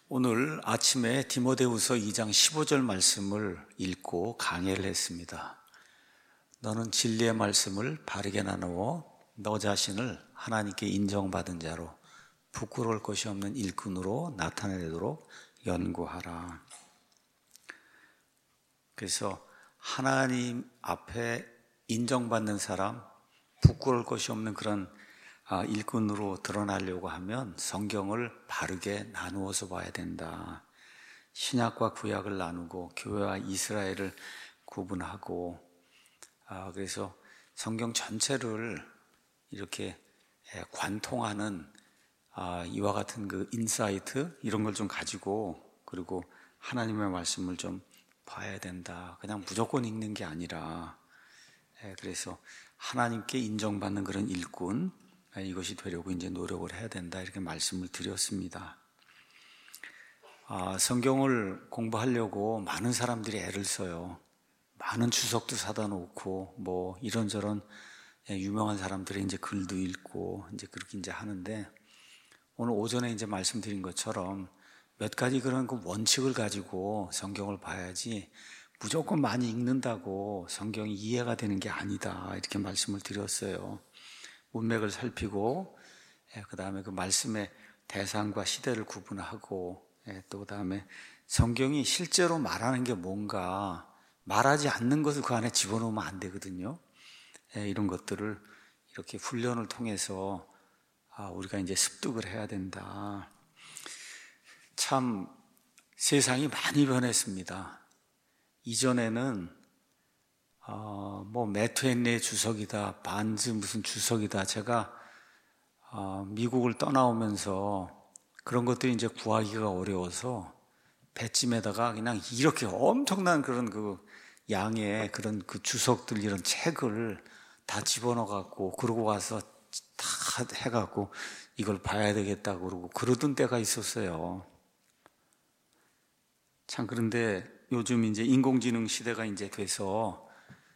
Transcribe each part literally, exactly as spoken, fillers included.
오늘 아침에 디모데후서 이 장 십오 절 말씀을 읽고 강해를 했습니다. 너는 진리의 말씀을 바르게 나누어 너 자신을 하나님께 인정받은 자로 부끄러울 것이 없는 일꾼으로 나타내도록 연구하라. 그래서 하나님 앞에 인정받는 사람, 부끄러울 것이 없는 그런 일꾼으로 드러나려고 하면 성경을 바르게 나누어서 봐야 된다. 신약과 구약을 나누고 교회와 이스라엘을 구분하고, 그래서 성경 전체를 이렇게 관통하는 이와 같은 그 인사이트 이런 걸 좀 가지고, 그리고 하나님의 말씀을 좀 봐야 된다. 그냥 무조건 읽는 게 아니라, 그래서 하나님께 인정받는 그런 일꾼, 이것이 되려고 이제 노력을 해야 된다, 이렇게 말씀을 드렸습니다. 아, 성경을 공부하려고 많은 사람들이 애를 써요. 많은 주석도 사다 놓고 뭐 이런저런 유명한 사람들의 이제 글도 읽고 이제 그렇게 이제 하는데, 오늘 오전에 이제 말씀드린 것처럼 몇 가지 그런 그 원칙을 가지고 성경을 봐야지 무조건 많이 읽는다고 성경이 이해가 되는 게 아니다, 이렇게 말씀을 드렸어요. 문맥을 살피고, 그 다음에 그 말씀의 대상과 시대를 구분하고, 또 그 다음에 성경이 실제로 말하는 게 뭔가, 말하지 않는 것을 그 안에 집어넣으면 안 되거든요. 이런 것들을 이렇게 훈련을 통해서 우리가 이제 습득을 해야 된다. 참 세상이 많이 변했습니다. 이전에는 어, 뭐 매트헨리의 주석이다, 반즈 무슨 주석이다. 제가 어, 미국을 떠나오면서 그런 것들이 이제 구하기가 어려워서 배찜에다가 그냥 이렇게 엄청난 그런 그 양의 그런 그 주석들, 이런 책을 다 집어넣어 갖고, 그러고 와서 다 해갖고 이걸 봐야 되겠다고 그러고 그러던 때가 있었어요. 참, 그런데 요즘 이제 인공지능 시대가 이제 돼서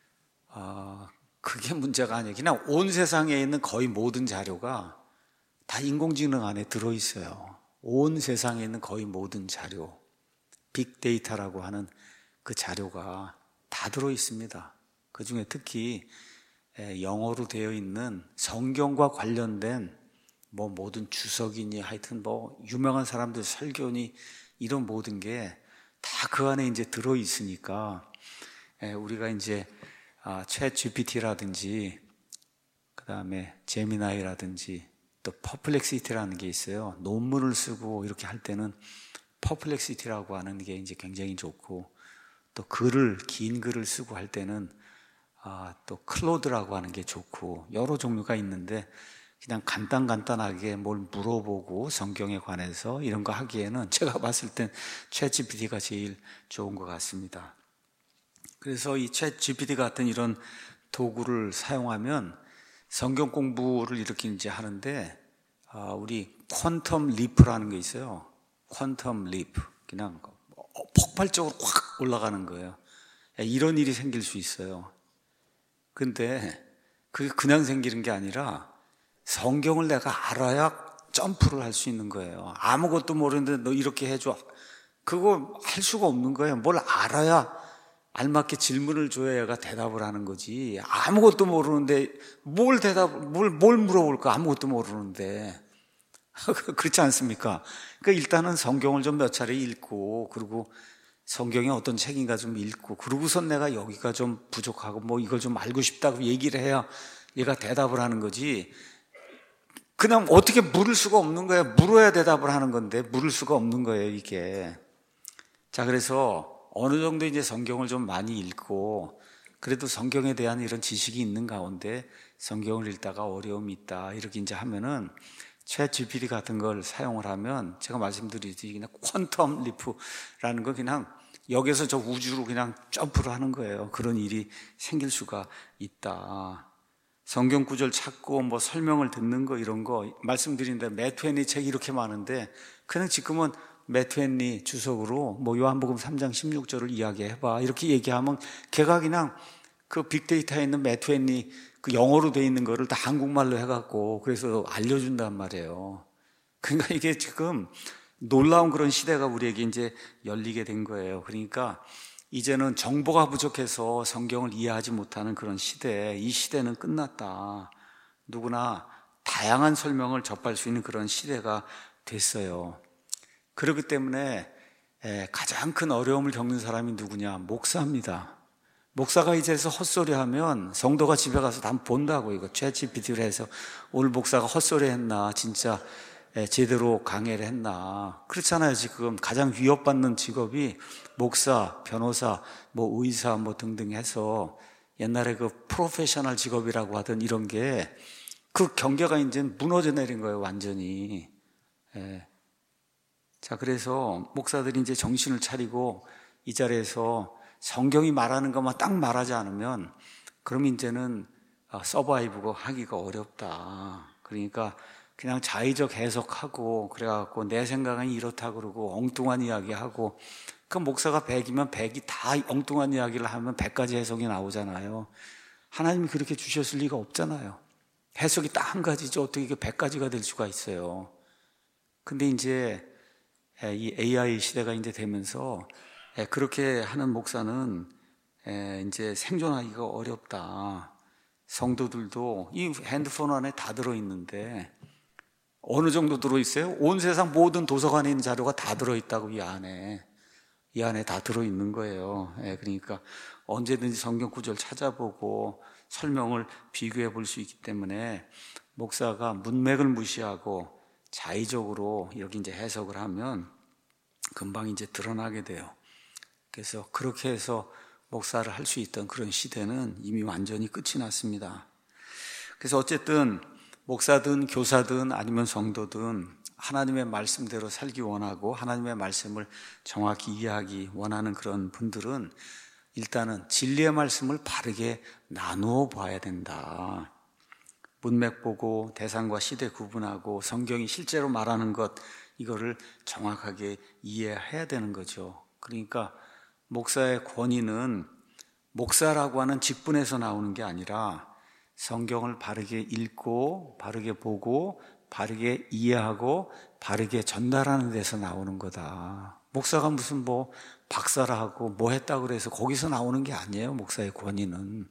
아, 그게 문제가 아니에요. 그냥 온 세상에 있는 거의 모든 자료가 다 인공지능 안에 들어있어요. 온 세상에 있는 거의 모든 자료, 빅데이터라고 하는 그 자료가 다 들어있습니다. 그 중에 특히 영어로 되어 있는 성경과 관련된 뭐 모든 주석이니 하여튼 뭐 유명한 사람들 설교니 이런 모든 게 다 그 안에 이제 들어있으니까 우리가 이제 아, 챗 지피티라든지 그 다음에 제미나이라든지 또 퍼플렉시티라는 게 있어요. 논문을 쓰고 이렇게 할 때는 퍼플렉시티라고 하는 게 이제 굉장히 좋고, 또 글을, 긴 글을 쓰고 할 때는 아, 또 클로드라고 하는 게 좋고, 여러 종류가 있는데 그냥 간단간단하게 뭘 물어보고 성경에 관해서 이런 거 하기에는 제가 봤을 땐 챗 지피티가 제일 좋은 것 같습니다. 그래서 이 챗 지피티 같은 이런 도구를 사용하면 성경 공부를 이렇게 이제 하는데, 아, 우리 퀀텀 리프라는 게 있어요. 퀀텀 리프. 그냥 폭발적으로 확 올라가는 거예요. 이런 일이 생길 수 있어요. 근데 그게 그냥 생기는 게 아니라 성경을 내가 알아야 점프를 할 수 있는 거예요. 아무것도 모르는데 너 이렇게 해줘. 그거 할 수가 없는 거예요. 뭘 알아야, 알맞게 질문을 줘야 얘가 대답을 하는 거지. 아무것도 모르는데 뭘 대답, 뭘, 뭘 물어볼까? 아무것도 모르는데. 그렇지 않습니까? 그러니까 일단은 성경을 좀 몇 차례 읽고, 그리고 성경이 어떤 책인가 좀 읽고, 그러고선 내가 여기가 좀 부족하고 뭐 이걸 좀 알고 싶다고 얘기를 해야 얘가 대답을 하는 거지. 그냥 어떻게 물을 수가 없는 거예요. 물어야 대답을 하는 건데 물을 수가 없는 거예요, 이게. 자, 그래서 어느 정도 이제 성경을 좀 많이 읽고, 그래도 성경에 대한 이런 지식이 있는 가운데 성경을 읽다가 어려움이 있다, 이렇게 이제 하면은 챗 지피티 같은 걸 사용을 하면, 제가 말씀드리듯이 그냥 퀀텀 리프라는 거, 그냥 여기서 저 우주로 그냥 점프를 하는 거예요. 그런 일이 생길 수가 있다. 성경 구절 찾고 뭐 설명을 듣는 거, 이런 거 말씀드리는데 매트헨리 책이 이렇게 많은데 그냥 지금은 매트헨리 주석으로 뭐 요한복음 삼 장 십육 절을 이야기해봐, 이렇게 얘기하면 걔가 그냥 그 빅데이터에 있는 매트헨리 그 영어로 돼 있는 거를 다 한국말로 해갖고 그래서 알려준단 말이에요. 그러니까 이게 지금 놀라운 그런 시대가 우리에게 이제 열리게 된 거예요. 그러니까 이제는 정보가 부족해서 성경을 이해하지 못하는 그런 시대, 이 시대는 끝났다. 누구나 다양한 설명을 접할 수 있는 그런 시대가 됐어요. 그렇기 때문에 가장 큰 어려움을 겪는 사람이 누구냐? 목사입니다. 목사가 이제서 헛소리하면 성도가 집에 가서 다 본다고. 이거 챗지피티를 해서 오늘 목사가 헛소리 했나, 진짜 제대로 강해를 했나. 그렇잖아요. 지금 가장 위협받는 직업이 목사, 변호사, 뭐 의사 뭐 등등 해서 옛날에 그 프로페셔널 직업이라고 하던 이런 게 그 경계가 이제 무너져 내린 거예요, 완전히. 예. 자, 그래서 목사들이 이제 정신을 차리고 이 자리에서 성경이 말하는 것만 딱 말하지 않으면 그럼 이제는 서바이브고 하기가 어렵다. 그러니까 그냥 자의적 해석하고 그래갖고 내 생각은 이렇다 그러고 엉뚱한 이야기하고 그 목사가 백이면 백이 다 엉뚱한 이야기를 하면 백 가지 해석이 나오잖아요. 하나님이 그렇게 주셨을 리가 없잖아요. 해석이 딱 한 가지죠. 어떻게 이게 백 가지가 될 수가 있어요. 근데 이제 이 에이아이 시대가 이제 되면서 그렇게 하는 목사는 이제 생존하기가 어렵다. 성도들도 이 핸드폰 안에 다 들어있는데 어느 정도 들어있어요? 온 세상 모든 도서관에 있는 자료가 다 들어있다고. 이 안에 이 안에 다 들어있는 거예요. 그러니까 언제든지 성경 구절 찾아보고 설명을 비교해 볼 수 있기 때문에 목사가 문맥을 무시하고 자의적으로 여기 이제 해석을 하면 금방 이제 드러나게 돼요. 그래서 그렇게 해서 목사를 할 수 있던 그런 시대는 이미 완전히 끝이 났습니다. 그래서 어쨌든 목사든 교사든 아니면 성도든 하나님의 말씀대로 살기 원하고 하나님의 말씀을 정확히 이해하기 원하는 그런 분들은 일단은 진리의 말씀을 바르게 나누어 봐야 된다. 문맥 보고 대상과 시대 구분하고 성경이 실제로 말하는 것, 이거를 정확하게 이해해야 되는 거죠. 그러니까 목사의 권위는 목사라고 하는 직분에서 나오는 게 아니라 성경을 바르게 읽고 바르게 보고 바르게 이해하고 바르게 전달하는 데서 나오는 거다. 목사가 무슨 뭐 박사라 하고 뭐 했다고 그래서 거기서 나오는 게 아니에요. 목사의 권위는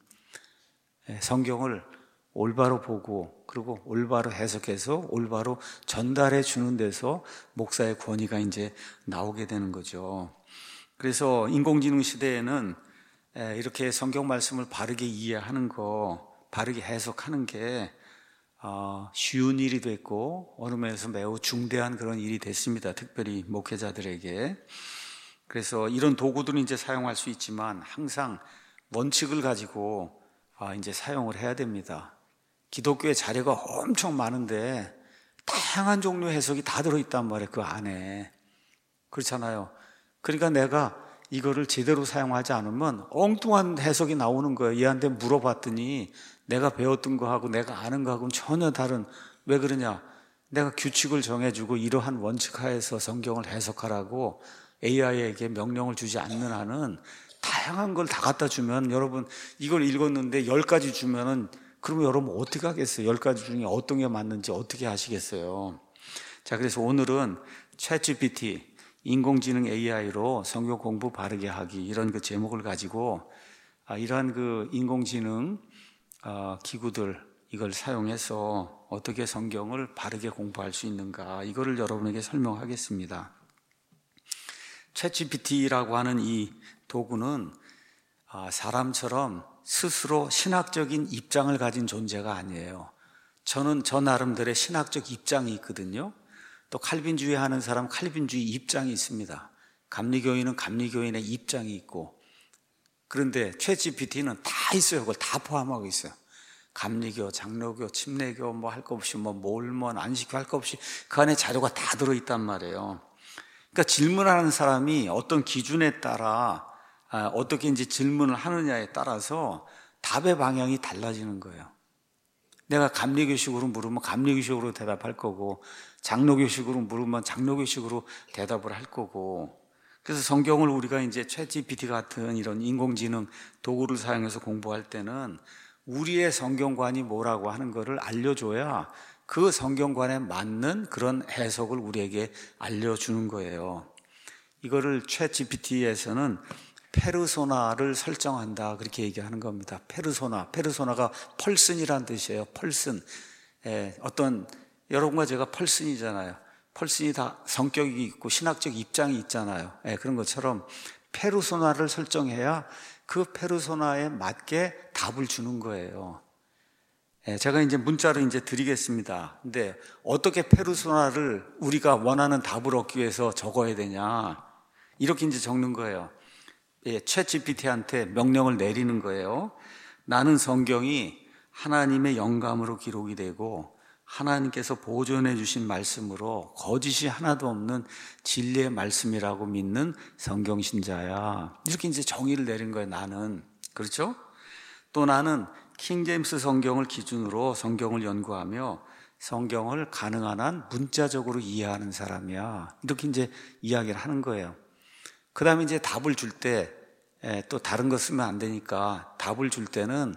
성경을 올바로 보고 그리고 올바로 해석해서 올바로 전달해 주는 데서 목사의 권위가 이제 나오게 되는 거죠. 그래서 인공지능 시대에는 이렇게 성경 말씀을 바르게 이해하는 거, 바르게 해석하는 게 쉬운 일이 됐고 어느 면에서 매우 중대한 그런 일이 됐습니다. 특별히 목회자들에게. 그래서 이런 도구들은 이제 사용할 수 있지만 항상 원칙을 가지고 이제 사용을 해야 됩니다. 기독교의 자료가 엄청 많은데 다양한 종류의 해석이 다 들어있단 말이에요. 그 안에. 그렇잖아요. 그러니까 내가 이거를 제대로 사용하지 않으면 엉뚱한 해석이 나오는 거예요. 얘한테 물어봤더니 내가 배웠던 거하고 내가 아는 거하고는 전혀 다른. 왜 그러냐? 내가 규칙을 정해주고 이러한 원칙 하에서 성경을 해석하라고 에이아이에게 명령을 주지 않는 한은 다양한 걸 다 갖다 주면 여러분 이걸 읽었는데 열 가지 주면은 그러면 여러분 어떻게 하겠어요? 열 가지 중에 어떤 게 맞는지 어떻게 하시겠어요? 자, 그래서 오늘은 챗지피티, 인공지능 에이아이로 성경 공부 바르게 하기, 이런 그 제목을 가지고 아, 이러한 그 인공지능 어, 기구들 이걸 사용해서 어떻게 성경을 바르게 공부할 수 있는가, 이거를 여러분에게 설명하겠습니다. 챗지피티라고 하는 이 도구는 아, 사람처럼 스스로 신학적인 입장을 가진 존재가 아니에요. 저는 저 나름대로의 신학적 입장이 있거든요. 또 칼빈주의 하는 사람 칼빈주의 입장이 있습니다. 감리교인은 감리교인의 입장이 있고. 그런데 챗지피티는 다 있어요. 그걸 다 포함하고 있어요. 감리교, 장로교, 침례교 뭐 할 거 없이 뭐 몰몬, 안식교 할 거 없이 그 안에 자료가 다 들어있단 말이에요. 그러니까 질문하는 사람이 어떤 기준에 따라 어떻게 이제 질문을 하느냐에 따라서 답의 방향이 달라지는 거예요. 내가 감리교식으로 물으면 감리교식으로 대답할 거고, 장로교식으로 물으면 장로교식으로 대답을 할 거고. 그래서 성경을 우리가 이제 챗지피티 같은 이런 인공지능 도구를 사용해서 공부할 때는 우리의 성경관이 뭐라고 하는 거를 알려줘야 그 성경관에 맞는 그런 해석을 우리에게 알려주는 거예요. 이거를 챗지피티에서는 페르소나를 설정한다 그렇게 얘기하는 겁니다. 페르소나, 페르소나가 펄슨이란 뜻이에요. 펄슨. 예, 어떤 여러분과 제가 펄슨이잖아요. 펄슨이 다 성격이 있고 신학적 입장이 있잖아요. 예, 그런 것처럼 페르소나를 설정해야 그 페르소나에 맞게 답을 주는 거예요. 예, 제가 이제 문자로 이제 드리겠습니다. 근데 어떻게 페르소나를 우리가 원하는 답을 얻기 위해서 적어야 되냐? 이렇게 이제 적는 거예요. 예, 챗지피티한테 명령을 내리는 거예요. 나는 성경이 하나님의 영감으로 기록이 되고 하나님께서 보존해 주신 말씀으로 거짓이 하나도 없는 진리의 말씀이라고 믿는 성경신자야. 이렇게 이제 정의를 내린 거예요, 나는. 그렇죠? 또 나는 킹제임스 성경을 기준으로 성경을 연구하며 성경을 가능한 한 문자적으로 이해하는 사람이야. 이렇게 이제 이야기를 하는 거예요. 그 다음에 이제 답을 줄 때 또 다른 거 쓰면 안 되니까 답을 줄 때는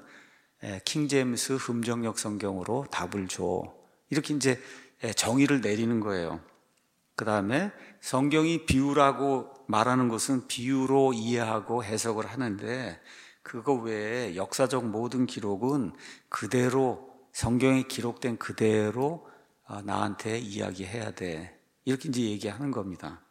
킹제임스 흠정역 성경으로 답을 줘. 이렇게 이제 정의를 내리는 거예요. 그 다음에 성경이 비유라고 말하는 것은 비유로 이해하고 해석을 하는데 그거 외에 역사적 모든 기록은 그대로 성경에 기록된 그대로 나한테 이야기해야 돼. 이렇게 이제 얘기하는 겁니다.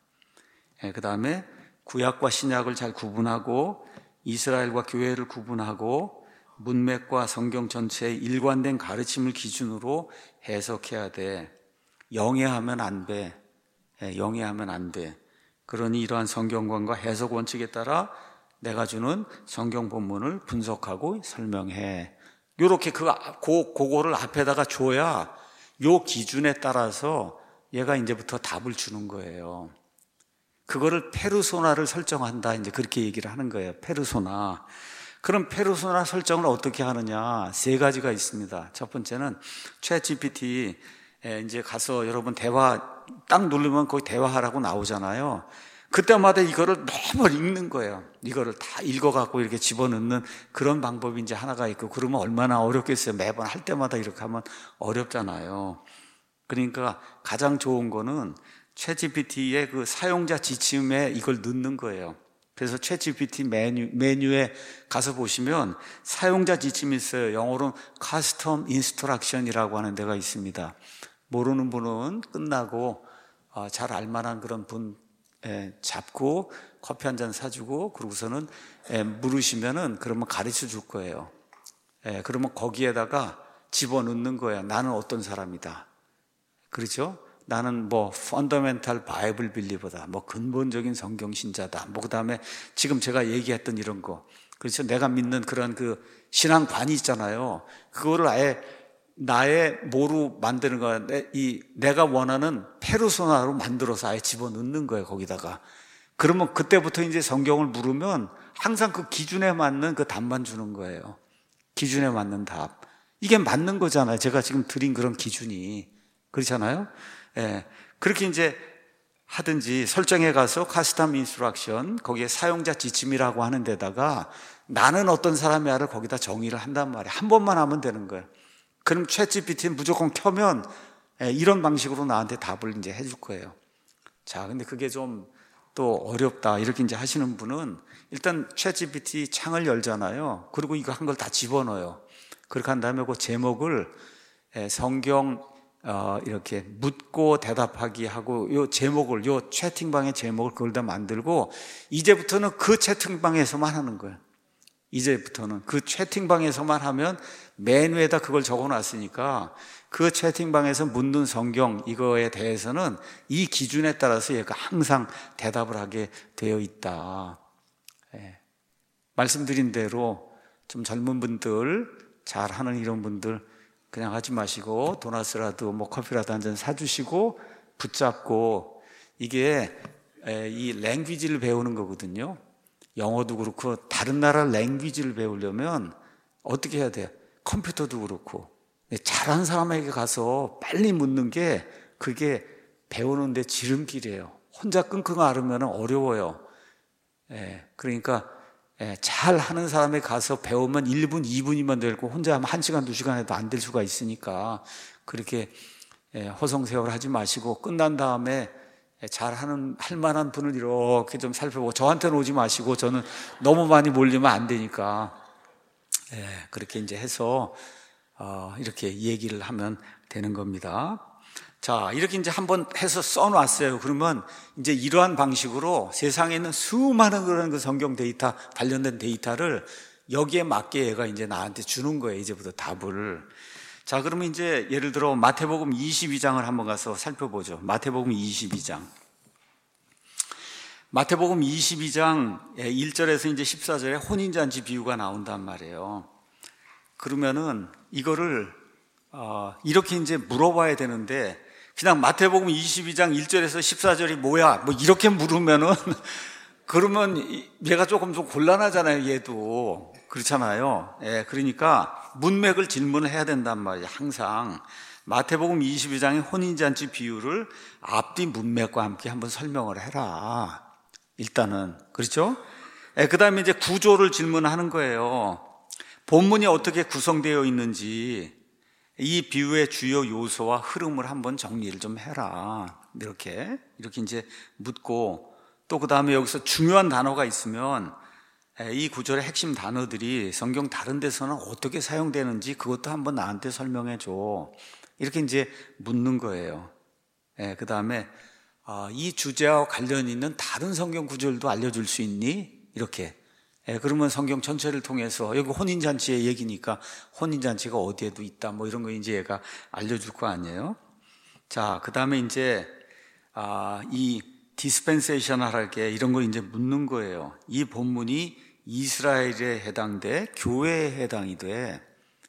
그 다음에 구약과 신약을 잘 구분하고 이스라엘과 교회를 구분하고 문맥과 성경 전체의 일관된 가르침을 기준으로 해석해야 돼. 영해하면 안 돼. 영해하면 안 돼. 그러니 이러한 성경관과 해석 원칙에 따라 내가 주는 성경 본문을 분석하고 설명해. 요렇게 그, 그, 그거를 앞에다가 줘야 요 기준에 따라서 얘가 이제부터 답을 주는 거예요. 그거를 페르소나를 설정한다. 이제 그렇게 얘기를 하는 거예요. 페르소나. 그럼 페르소나 설정을 어떻게 하느냐? 세 가지가 있습니다. 첫 번째는 챗지피티 이제 가서 여러분 대화 딱 누르면 거기 대화하라고 나오잖아요. 그때마다 이거를 너무 읽는 거예요. 이거를 다 읽어갖고 이렇게 집어넣는 그런 방법이 이제 하나가 있고, 그러면 얼마나 어렵겠어요. 매번 할 때마다 이렇게 하면 어렵잖아요. 그러니까 가장 좋은 거는 챗지피티의 그 사용자 지침에 이걸 넣는 거예요. 그래서 챗지피티 메뉴, 메뉴에 가서 보시면 사용자 지침이 있어요. 영어로는 Custom Instruction이라고 하는 데가 있습니다. 모르는 분은 끝나고 잘 알만한 그런 분 잡고 커피 한 잔 사주고 그러고서는 물으시면은 그러면 가르쳐 줄 거예요. 그러면 거기에다가 집어넣는 거예요. 나는 어떤 사람이다. 그렇죠? 나는 뭐 펀더멘탈 바이블 빌리버다. 뭐 근본적인 성경 신자다. 뭐 그다음에 지금 제가 얘기했던 이런 거. 그렇죠? 내가 믿는 그런 그 신앙관이 있잖아요. 그거를 아예 나의 뭐로 만드는 거야. 이 내가 원하는 페르소나로 만들어서 아예 집어넣는 거예요, 거기다가. 그러면 그때부터 이제 성경을 물으면 항상 그 기준에 맞는 그 답만 주는 거예요. 기준에 맞는 답. 이게 맞는 거잖아요. 제가 지금 드린 그런 기준이. 그렇잖아요? 예. 그렇게 이제 하든지 설정해 가서 카스텀 인스트럭션, 거기에 사용자 지침이라고 하는 데다가 나는 어떤 사람이야를 거기다 정의를 한단 말이에요. 한 번만 하면 되는 거예요. 그럼 챗지피티는 무조건 켜면 이런 방식으로 나한테 답을 이제 해줄 거예요. 자, 근데 그게 좀 또 어렵다 이렇게 이제 하시는 분은 일단 챗지피티 창을 열잖아요. 그리고 이거 한 걸 다 집어넣어요. 그렇게 한 다음에 그 제목을 성경 어, 이렇게 묻고 대답하기 하고 요 제목을 요 채팅방의 제목을 그걸 다 만들고 이제부터는 그 채팅방에서만 하는 거예요. 이제부터는 그 채팅방에서만 하면 맨 위에다 그걸 적어놨으니까 그 채팅방에서 묻는 성경 이거에 대해서는 이 기준에 따라서 얘가 항상 대답을 하게 되어 있다. 예. 말씀드린 대로 좀 젊은 분들 잘하는 이런 분들 그냥 하지 마시고 도나스라도 뭐 커피라도 한 잔 사주시고 붙잡고 이게 이 랭귀지를 배우는 거거든요. 영어도 그렇고 다른 나라 랭귀지를 배우려면 어떻게 해야 돼요? 컴퓨터도 그렇고 잘하는 사람에게 가서 빨리 묻는 게 그게 배우는데 지름길이에요. 혼자 끙끙 앓으면 어려워요. 예, 그러니까 예, 잘 하는 사람에 가서 배우면 일 분, 이 분이면 되고 혼자 하면 한 시간, 두 시간 해도 안 될 수가 있으니까 그렇게 예, 허송세월 하지 마시고 끝난 다음에 잘하는 할 만한 분을 이렇게 좀 살펴보고 저한테는 오지 마시고 저는 너무 많이 몰리면 안 되니까 예, 그렇게 이제 해서 어, 이렇게 얘기를 하면 되는 겁니다. 자, 이렇게 이제 한번 해서 써놨어요. 그러면 이제 이러한 방식으로 세상에 있는 수많은 그런 그 성경 데이터, 관련된 데이터를 여기에 맞게 얘가 이제 나한테 주는 거예요. 이제부터 답을. 자, 그러면 이제 예를 들어 마태복음 이십이 장을 한번 가서 살펴보죠. 마태복음 이십이 장. 마태복음 이십이 장 일 절에서 이제 십사 절에 혼인잔치 비유가 나온단 말이에요. 그러면은 이거를 어, 이렇게 이제 물어봐야 되는데 그냥 마태복음 이십이 장 일 절에서 십사 절이 뭐야? 뭐 이렇게 물으면은 그러면 얘가 조금 좀 곤란하잖아요. 얘도 그렇잖아요. 예, 그러니까 문맥을 질문을 해야 된단 말이에요. 항상 마태복음 이십이 장의 혼인잔치 비유를 앞뒤 문맥과 함께 한번 설명을 해라. 일단은 그렇죠? 예, 그 다음에 이제 구조를 질문하는 거예요. 본문이 어떻게 구성되어 있는지 이 비유의 주요 요소와 흐름을 한번 정리를 좀 해라. 이렇게 이렇게 이제 묻고 또 그 다음에 여기서 중요한 단어가 있으면 이 구절의 핵심 단어들이 성경 다른 데서는 어떻게 사용되는지 그것도 한번 나한테 설명해 줘. 이렇게 이제 묻는 거예요. 그 다음에 이 주제와 관련 있는 다른 성경 구절도 알려줄 수 있니? 이렇게. 그러면 성경 전체를 통해서 여기 혼인잔치의 얘기니까 혼인잔치가 어디에도 있다 뭐 이런 거 이제 얘가 알려줄 거 아니에요. 자, 그 다음에 이제 아, 이 디스펜세이셔널하게 이런 거 이제 묻는 거예요. 이 본문이 이스라엘에 해당돼 교회에 해당이 돼.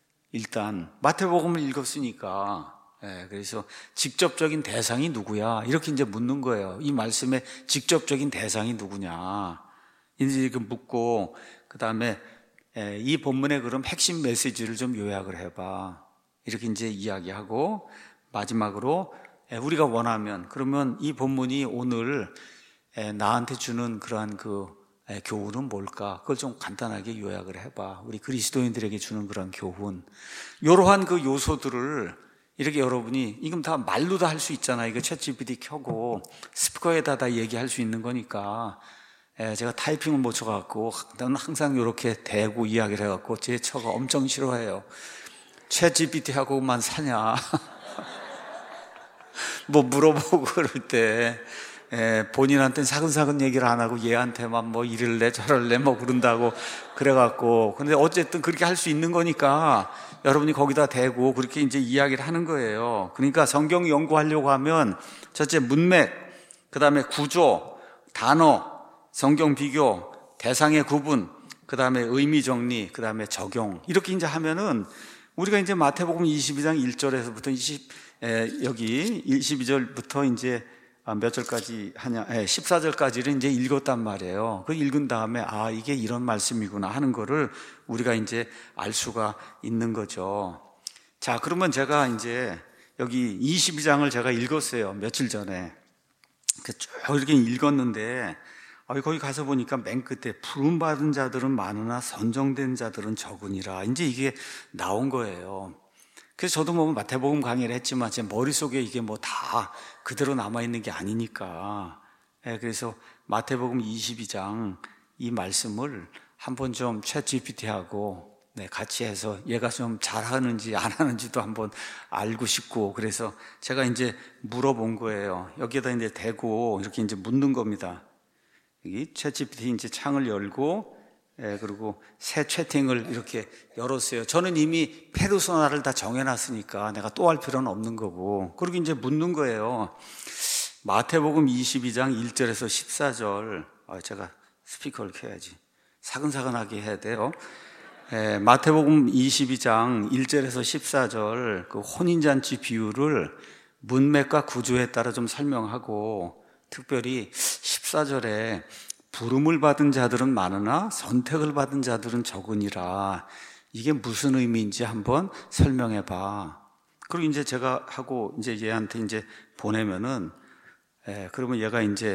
일단 마태복음을 읽었으니까 예, 그래서 직접적인 대상이 누구야? 이렇게 이제 묻는 거예요. 이 말씀의 직접적인 대상이 누구냐? 이제 이렇게 묻고 그 다음에 이 본문의 그럼 핵심 메시지를 좀 요약을 해봐. 이렇게 이제 이야기하고 마지막으로 우리가 원하면 그러면 이 본문이 오늘 나한테 주는 그러한 그 교훈은 뭘까? 그걸 좀 간단하게 요약을 해봐. 우리 그리스도인들에게 주는 그런 교훈. 이러한 그 요소들을 이렇게 여러분이 이건 다 말로 다 할 수 있잖아요. 이거 챗지피티 켜고 스피커에다 다 얘기할 수 있는 거니까. 제가 타이핑을 못 쳐갖고 나는 항상 이렇게 대고 이야기를 해갖고 제 처가 엄청 싫어해요. 챗지피티하고만 사냐? 뭐 물어보고 그럴 때 본인한테는 사근사근 얘기를 안 하고 얘한테만 뭐 이럴래 저럴래 뭐 그런다고 그래갖고 근데 어쨌든 그렇게 할 수 있는 거니까 여러분이 거기다 대고 그렇게 이제 이야기를 하는 거예요. 그러니까 성경 연구하려고 하면 첫째 문맥, 그 다음에 구조, 단어, 성경 비교, 대상의 구분, 그 다음에 의미 정리, 그 다음에 적용 이렇게 이제 하면은 우리가 이제 마태복음 이십이 장 일 절에서부터 이십 에, 여기 이십이 절부터 이제 몇 절까지 하냐, 에, 십사 절까지를 이제 읽었단 말이에요. 그 읽은 다음에 아 이게 이런 말씀이구나 하는 거를 우리가 이제 알 수가 있는 거죠. 자, 그러면 제가 이제 여기 이십이 장을 제가 읽었어요. 며칠 전에 쭉 이렇게 읽었는데. 거기 가서 보니까 맨 끝에 부름받은 자들은 많으나 선정된 자들은 적으니라. 이제 이게 나온 거예요. 그래서 저도 뭐 마태복음 강의를 했지만 제 머릿속에 이게 뭐 다 그대로 남아있는 게 아니니까. 그래서 마태복음 이십이 장 이 말씀을 한번 좀 챗지피티하고 네, 같이 해서 얘가 좀 잘하는지 안 하는지도 한번 알고 싶고 그래서 제가 이제 물어본 거예요. 여기에다 이제 대고 이렇게 이제 묻는 겁니다. 여기 챗지피티 이제 창을 열고 예, 그리고 새 채팅을 이렇게 열었어요. 저는 이미 페르소나를 다 정해놨으니까 내가 또 할 필요는 없는 거고 그리고 이제 묻는 거예요. 마태복음 이십이 장 일 절에서 십사 절 아, 제가 스피커를 켜야지 사근사근하게 해야 돼요. 예, 마태복음 이십이 장 일 절에서 십사 절 그 혼인잔치 비유를 문맥과 구조에 따라 좀 설명하고 특별히 십사 절에 부름을 받은 자들은 많으나 선택을 받은 자들은 적으니라. 이게 무슨 의미인지 한번 설명해 봐. 그리고 이제 제가 하고 이제 얘한테 이제 보내면은, 예, 그러면 얘가 이제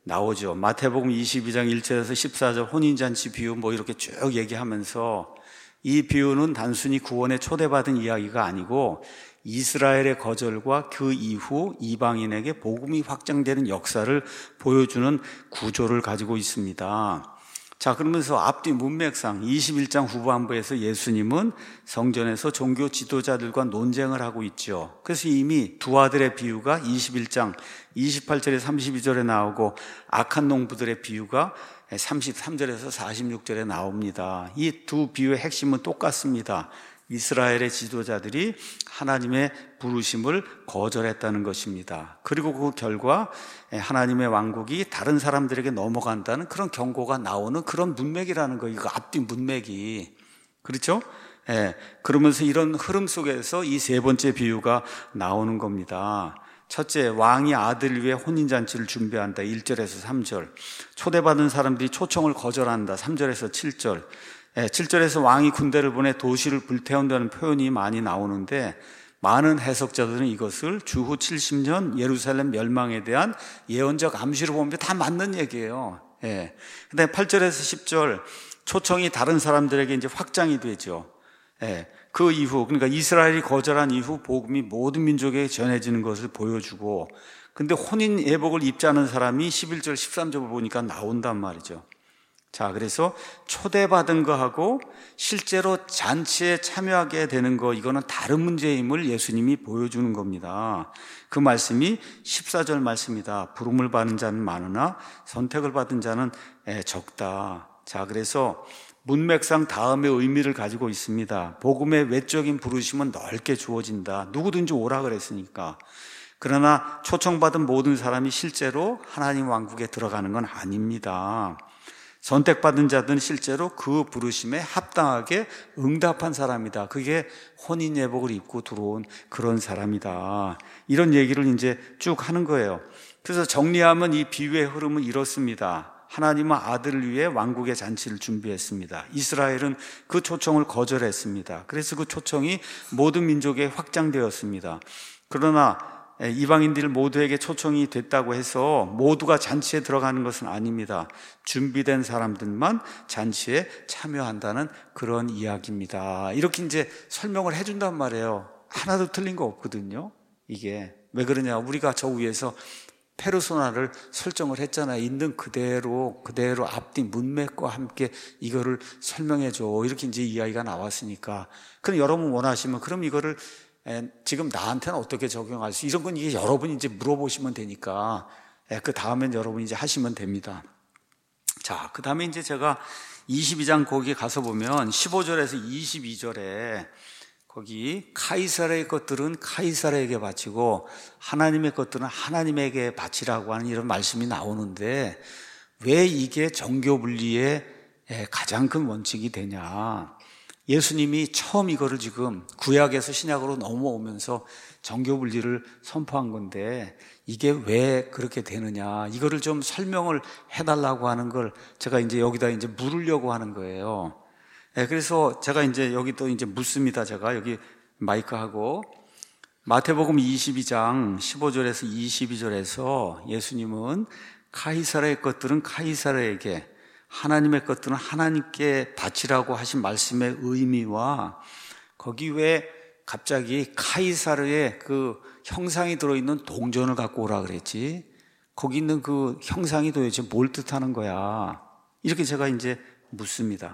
나오죠. 마태복음 이십이 장 일 절에서 십사 절 혼인잔치 비유 뭐 이렇게 쭉 얘기하면서 이 비유는 단순히 구원에 초대받은 이야기가 아니고 이스라엘의 거절과 그 이후 이방인에게 복음이 확장되는 역사를 보여주는 구조를 가지고 있습니다. 자, 그러면서 앞뒤 문맥상 이십일 장 후반부에서 예수님은 성전에서 종교 지도자들과 논쟁을 하고 있죠. 그래서 이미 두 아들의 비유가 이십일 장 이십팔 절에 삼십이 절에 나오고 악한 농부들의 비유가 삼십삼 절에서 사십육 절에 나옵니다. 이 두 비유의 핵심은 똑같습니다. 이스라엘의 지도자들이 하나님의 부르심을 거절했다는 것입니다. 그리고 그 결과 하나님의 왕국이 다른 사람들에게 넘어간다는 그런 경고가 나오는 그런 문맥이라는 거예요. 이거 앞뒤 문맥이. 그렇죠? 예. 그러면서 이런 흐름 속에서 이 세 번째 비유가 나오는 겁니다. 첫째, 왕이 아들을 위해 혼인잔치를 준비한다. 일 절에서 삼 절. 초대받은 사람들이 초청을 거절한다. 삼 절에서 칠 절. 칠 절에서 왕이 군대를 보내 도시를 불태운다는 표현이 많이 나오는데 많은 해석자들은 이것을 주후 칠십 년 예루살렘 멸망에 대한 예언적 암시로 보면 다 맞는 얘기예요. 예. 근데 팔 절에서 십 절 초청이 다른 사람들에게 이제 확장이 되죠. 예. 그 이후, 그러니까 이스라엘이 거절한 이후 복음이 모든 민족에게 전해지는 것을 보여주고, 근데 혼인 예복을 입지 않은 사람이 십일 절 십삼 절을 보니까 나온단 말이죠. 자, 그래서 초대받은 거하고 실제로 잔치에 참여하게 되는 거, 이거는 다른 문제임을 예수님이 보여주는 겁니다. 그 말씀이 십사 절 말씀이다. 부름을 받은 자는 많으나 선택을 받은 자는 적다. 자, 그래서 문맥상 다음의 의미를 가지고 있습니다. 복음의 외적인 부르심은 넓게 주어진다. 누구든지 오라 그랬으니까. 그러나 초청받은 모든 사람이 실제로 하나님 왕국에 들어가는 건 아닙니다. 선택받은 자들은 실제로 그 부르심에 합당하게 응답한 사람이다. 그게 혼인 예복을 입고 들어온 그런 사람이다. 이런 얘기를 이제 쭉 하는 거예요. 그래서 정리하면 이 비유의 흐름은 이렇습니다. 하나님은 아들을 위해 왕국의 잔치를 준비했습니다. 이스라엘은 그 초청을 거절했습니다. 그래서 그 초청이 모든 민족에 확장되었습니다. 그러나 이방인들 모두에게 초청이 됐다고 해서 모두가 잔치에 들어가는 것은 아닙니다. 준비된 사람들만 잔치에 참여한다는 그런 이야기입니다. 이렇게 이제 설명을 해준단 말이에요. 하나도 틀린 거 없거든요. 이게 왜 그러냐? 우리가 저 위에서 페르소나를 설정을 했잖아요. 있는 그대로 그대로 앞뒤 문맥과 함께 이거를 설명해줘. 이렇게 이제 이야기가 나왔으니까. 그럼 여러분 원하시면 그럼 이거를 지금 나한테는 어떻게 적용할 수, 이런 건 이게 여러분이 이제 물어보시면 되니까 그 다음엔 여러분이 이제 하시면 됩니다. 자, 그 다음에 이제 제가 이십이 장 거기 가서 보면 십오 절에서 이십이 절에 거기 카이사르의 것들은 카이사르에게 바치고 하나님의 것들은 하나님에게 바치라고 하는 이런 말씀이 나오는데 왜 이게 정교 분리의 가장 큰 원칙이 되냐? 예수님이 처음 이거를 지금 구약에서 신약으로 넘어오면서 정교 분리를 선포한 건데 이게 왜 그렇게 되느냐? 이거를 좀 설명을 해달라고 하는 걸 제가 이제 여기다 이제 물으려고 하는 거예요. 네, 그래서 제가 이제 여기 또 이제 묻습니다. 제가 여기 마이크하고 마태복음 이십이 장 십오 절에서 이십이 절에서 예수님은 카이사르의 것들은 카이사르에게, 하나님의 것들은 하나님께 바치라고 하신 말씀의 의미와 거기 왜 갑자기 카이사르의 그 형상이 들어있는 동전을 갖고 오라 그랬지? 거기 있는 그 형상이 도대체 뭘 뜻하는 거야? 이렇게 제가 이제 묻습니다.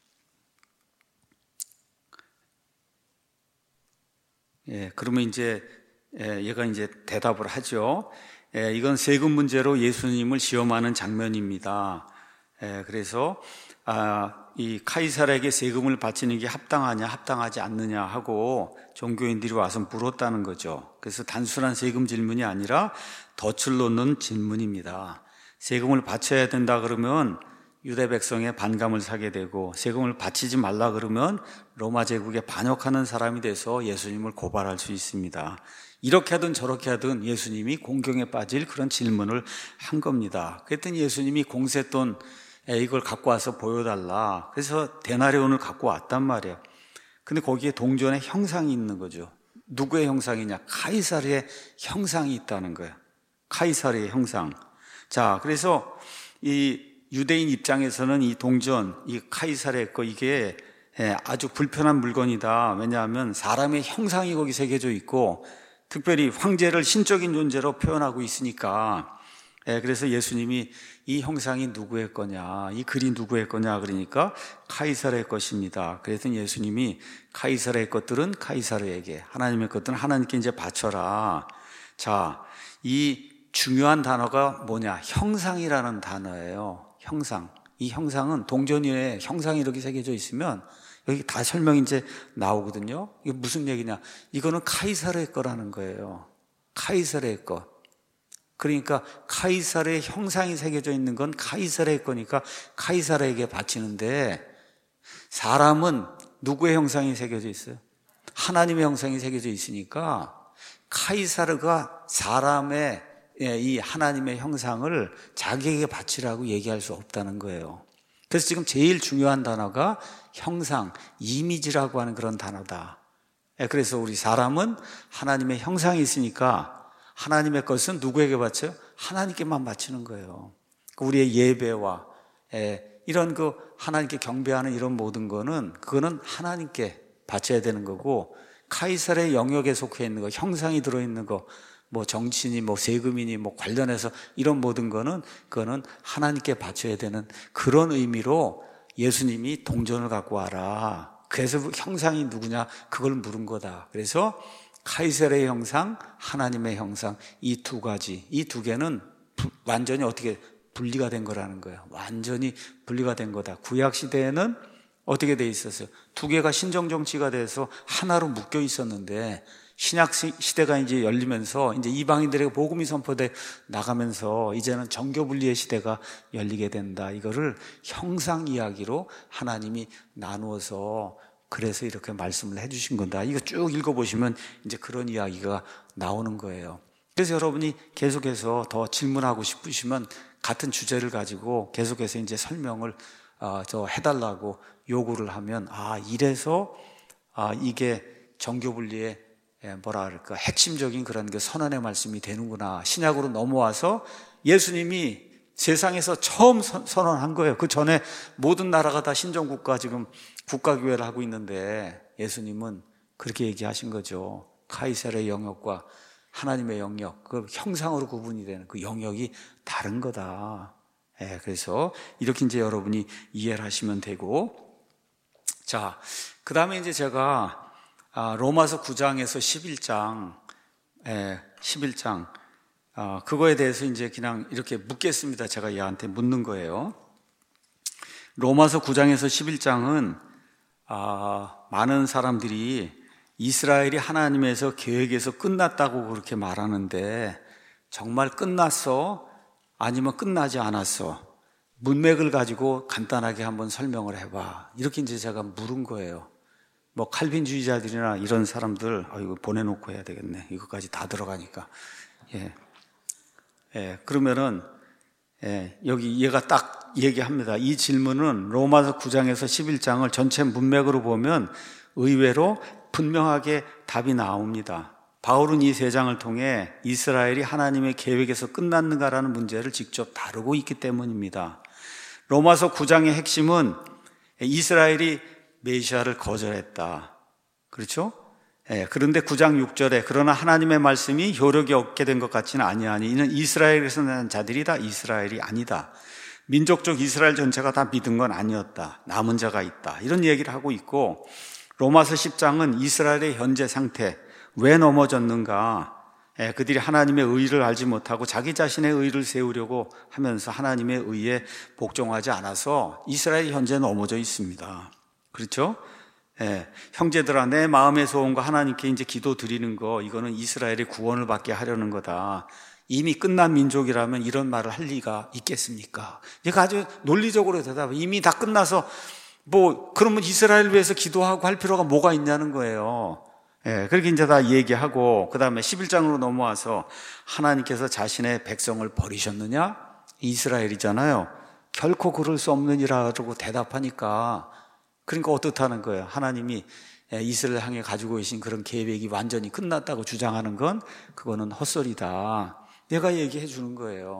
예, 그러면 이제 예, 얘가 이제 대답을 하죠. 예, 이건 세금 문제로 예수님을 시험하는 장면입니다. 예, 그래서 아, 이 카이사르에게 세금을 바치는 게 합당하냐 합당하지 않느냐 하고 종교인들이 와서 물었다는 거죠. 그래서 단순한 세금 질문이 아니라 덫을 놓는 질문입니다. 세금을 바쳐야 된다 그러면 유대 백성의 반감을 사게 되고, 세금을 바치지 말라 그러면 로마 제국에 반역하는 사람이 돼서 예수님을 고발할 수 있습니다. 이렇게 하든 저렇게 하든 예수님이 공경에 빠질 그런 질문을 한 겁니다. 그랬더니 예수님이 공세돈 이걸 갖고 와서 보여달라. 그래서 데나리온을 갖고 왔단 말이에요. 근데 거기에 동전의 형상이 있는 거죠. 누구의 형상이냐? 카이사르의 형상이 있다는 거예요. 카이사르의 형상. 자, 그래서 이 유대인 입장에서는 이 동전, 이 카이사르의 거 이게 아주 불편한 물건이다. 왜냐하면 사람의 형상이 거기 새겨져 있고 특별히 황제를 신적인 존재로 표현하고 있으니까. 그래서 예수님이 이 형상이 누구의 거냐, 이 글이 누구의 거냐 그러니까 카이사르의 것입니다. 그래서 예수님이 카이사르의 것들은 카이사르에게, 하나님의 것들은 하나님께 이제 바쳐라. 자, 이 중요한 단어가 뭐냐? 형상이라는 단어예요. 형상. 이 형상은 동전 위에 형상이 이렇게 새겨져 있으면 여기 다 설명이 이제 나오거든요. 이게 무슨 얘기냐? 이거는 카이사르의 거라는 거예요. 카이사르의 것. 그러니까 카이사르의 형상이 새겨져 있는 건 카이사르의 거니까 카이사르에게 바치는데, 사람은 누구의 형상이 새겨져 있어요? 하나님의 형상이 새겨져 있으니까 카이사르가 사람의 이 하나님의 형상을 자기에게 바치라고 얘기할 수 없다는 거예요. 그래서 지금 제일 중요한 단어가 형상, 이미지라고 하는 그런 단어다. 그래서 우리 사람은 하나님의 형상이 있으니까 하나님의 것은 누구에게 바쳐요? 하나님께만 바치는 거예요. 우리의 예배와 이런 그 하나님께 경배하는 이런 모든 거는 그거는 하나님께 바쳐야 되는 거고, 카이사르의 영역에 속해 있는 거, 형상이 들어있는 거, 뭐 정치니 뭐 세금이니 뭐 관련해서 이런 모든 거는 그거는 하나님께 바쳐야 되는 그런 의미로 예수님이 동전을 갖고 와라. 그래서 형상이 누구냐 그걸 물은 거다. 그래서 카이사르의 형상, 하나님의 형상, 이 두 가지, 이 두 개는 완전히 어떻게 분리가 된 거라는 거예요. 완전히 분리가 된 거다. 구약 시대에는 어떻게 돼 있었어요? 두 개가 신정정치가 돼서 하나로 묶여 있었는데, 신약 시대가 이제 열리면서 이제 이방인들에게 복음이 선포돼 나가면서 이제는 정교 분리의 시대가 열리게 된다. 이거를 형상 이야기로 하나님이 나누어서 그래서 이렇게 말씀을 해주신 건다. 이거 쭉 읽어보시면 이제 그런 이야기가 나오는 거예요. 그래서 여러분이 계속해서 더 질문하고 싶으시면 같은 주제를 가지고 계속해서 이제 설명을 어, 저 해달라고 요구를 하면, 아, 이래서 아, 이게 정교 분리의 뭐라 그럴까 핵심적인 그런 그 선언의 말씀이 되는구나. 신약으로 넘어와서 예수님이 세상에서 처음 선언한 거예요. 그 전에 모든 나라가 다 신정국가 지금 국가교회를 하고 있는데 예수님은 그렇게 얘기하신 거죠. 카이사르의 영역과 하나님의 영역, 그 형상으로 구분이 되는 그 영역이 다른 거다. 예, 그래서 이렇게 이제 여러분이 이해를 하시면 되고, 자, 그 다음에 이제 제가 아, 로마서 구 장에서 십일 장, 예, 십일 장, 아, 그거에 대해서 이제 그냥 이렇게 묻겠습니다. 제가 얘한테 묻는 거예요. 로마서 구 장에서 십일 장은 아, 많은 사람들이 이스라엘이 하나님에서 계획에서 끝났다고 그렇게 말하는데, 정말 끝났어? 아니면 끝나지 않았어? 문맥을 가지고 간단하게 한번 설명을 해봐. 이렇게 이제 제가 물은 거예요. 뭐 칼빈주의자들이나 이런 사람들, 아, 이거 보내놓고 해야 되겠네. 이거까지 다 들어가니까. 예, 예, 그러면은 예, 여기 얘가 딱 얘기합니다. 이 질문은 로마서 구 장에서 십일 장을 전체 문맥으로 보면 의외로 분명하게 답이 나옵니다. 바울은 이 세 장을 통해 이스라엘이 하나님의 계획에서 끝났는가라는 문제를 직접 다루고 있기 때문입니다. 로마서 구 장의 핵심은 이스라엘이 메시아를 거절했다. 그렇죠? 예, 그런데 구 장 육 절에 그러나 하나님의 말씀이 효력이 없게 된 것 같지는 아니하니 이는 이스라엘에서 난 자들이다. 이스라엘이 아니다. 민족적 이스라엘 전체가 다 믿은 건 아니었다. 남은 자가 있다. 이런 얘기를 하고 있고, 로마서 십 장은 이스라엘의 현재 상태, 왜 넘어졌는가, 예, 그들이 하나님의 의를 알지 못하고 자기 자신의 의를 세우려고 하면서 하나님의 의에 복종하지 않아서 이스라엘이 현재 넘어져 있습니다. 그렇죠? 예, 형제들아, 내 마음의 소원과 하나님께 이제 기도 드리는 거, 이거는 이스라엘의 구원을 받게 하려는 거다. 이미 끝난 민족이라면 이런 말을 할 리가 있겠습니까? 얘가 아주 논리적으로 대답해. 이미 다 끝나서 뭐 그러면 이스라엘 위해서 기도하고 할 필요가 뭐가 있냐는 거예요. 예, 그렇게 이제 다 얘기하고, 그 다음에 십일 장으로 넘어와서 하나님께서 자신의 백성을 버리셨느냐? 이스라엘이잖아요. 결코 그럴 수 없느니라고 대답하니까, 그러니까 어떻다는 거예요? 하나님이 이스라엘 향해 가지고 계신 그런 계획이 완전히 끝났다고 주장하는 건 그거는 헛소리다. 내가 얘기해 주는 거예요.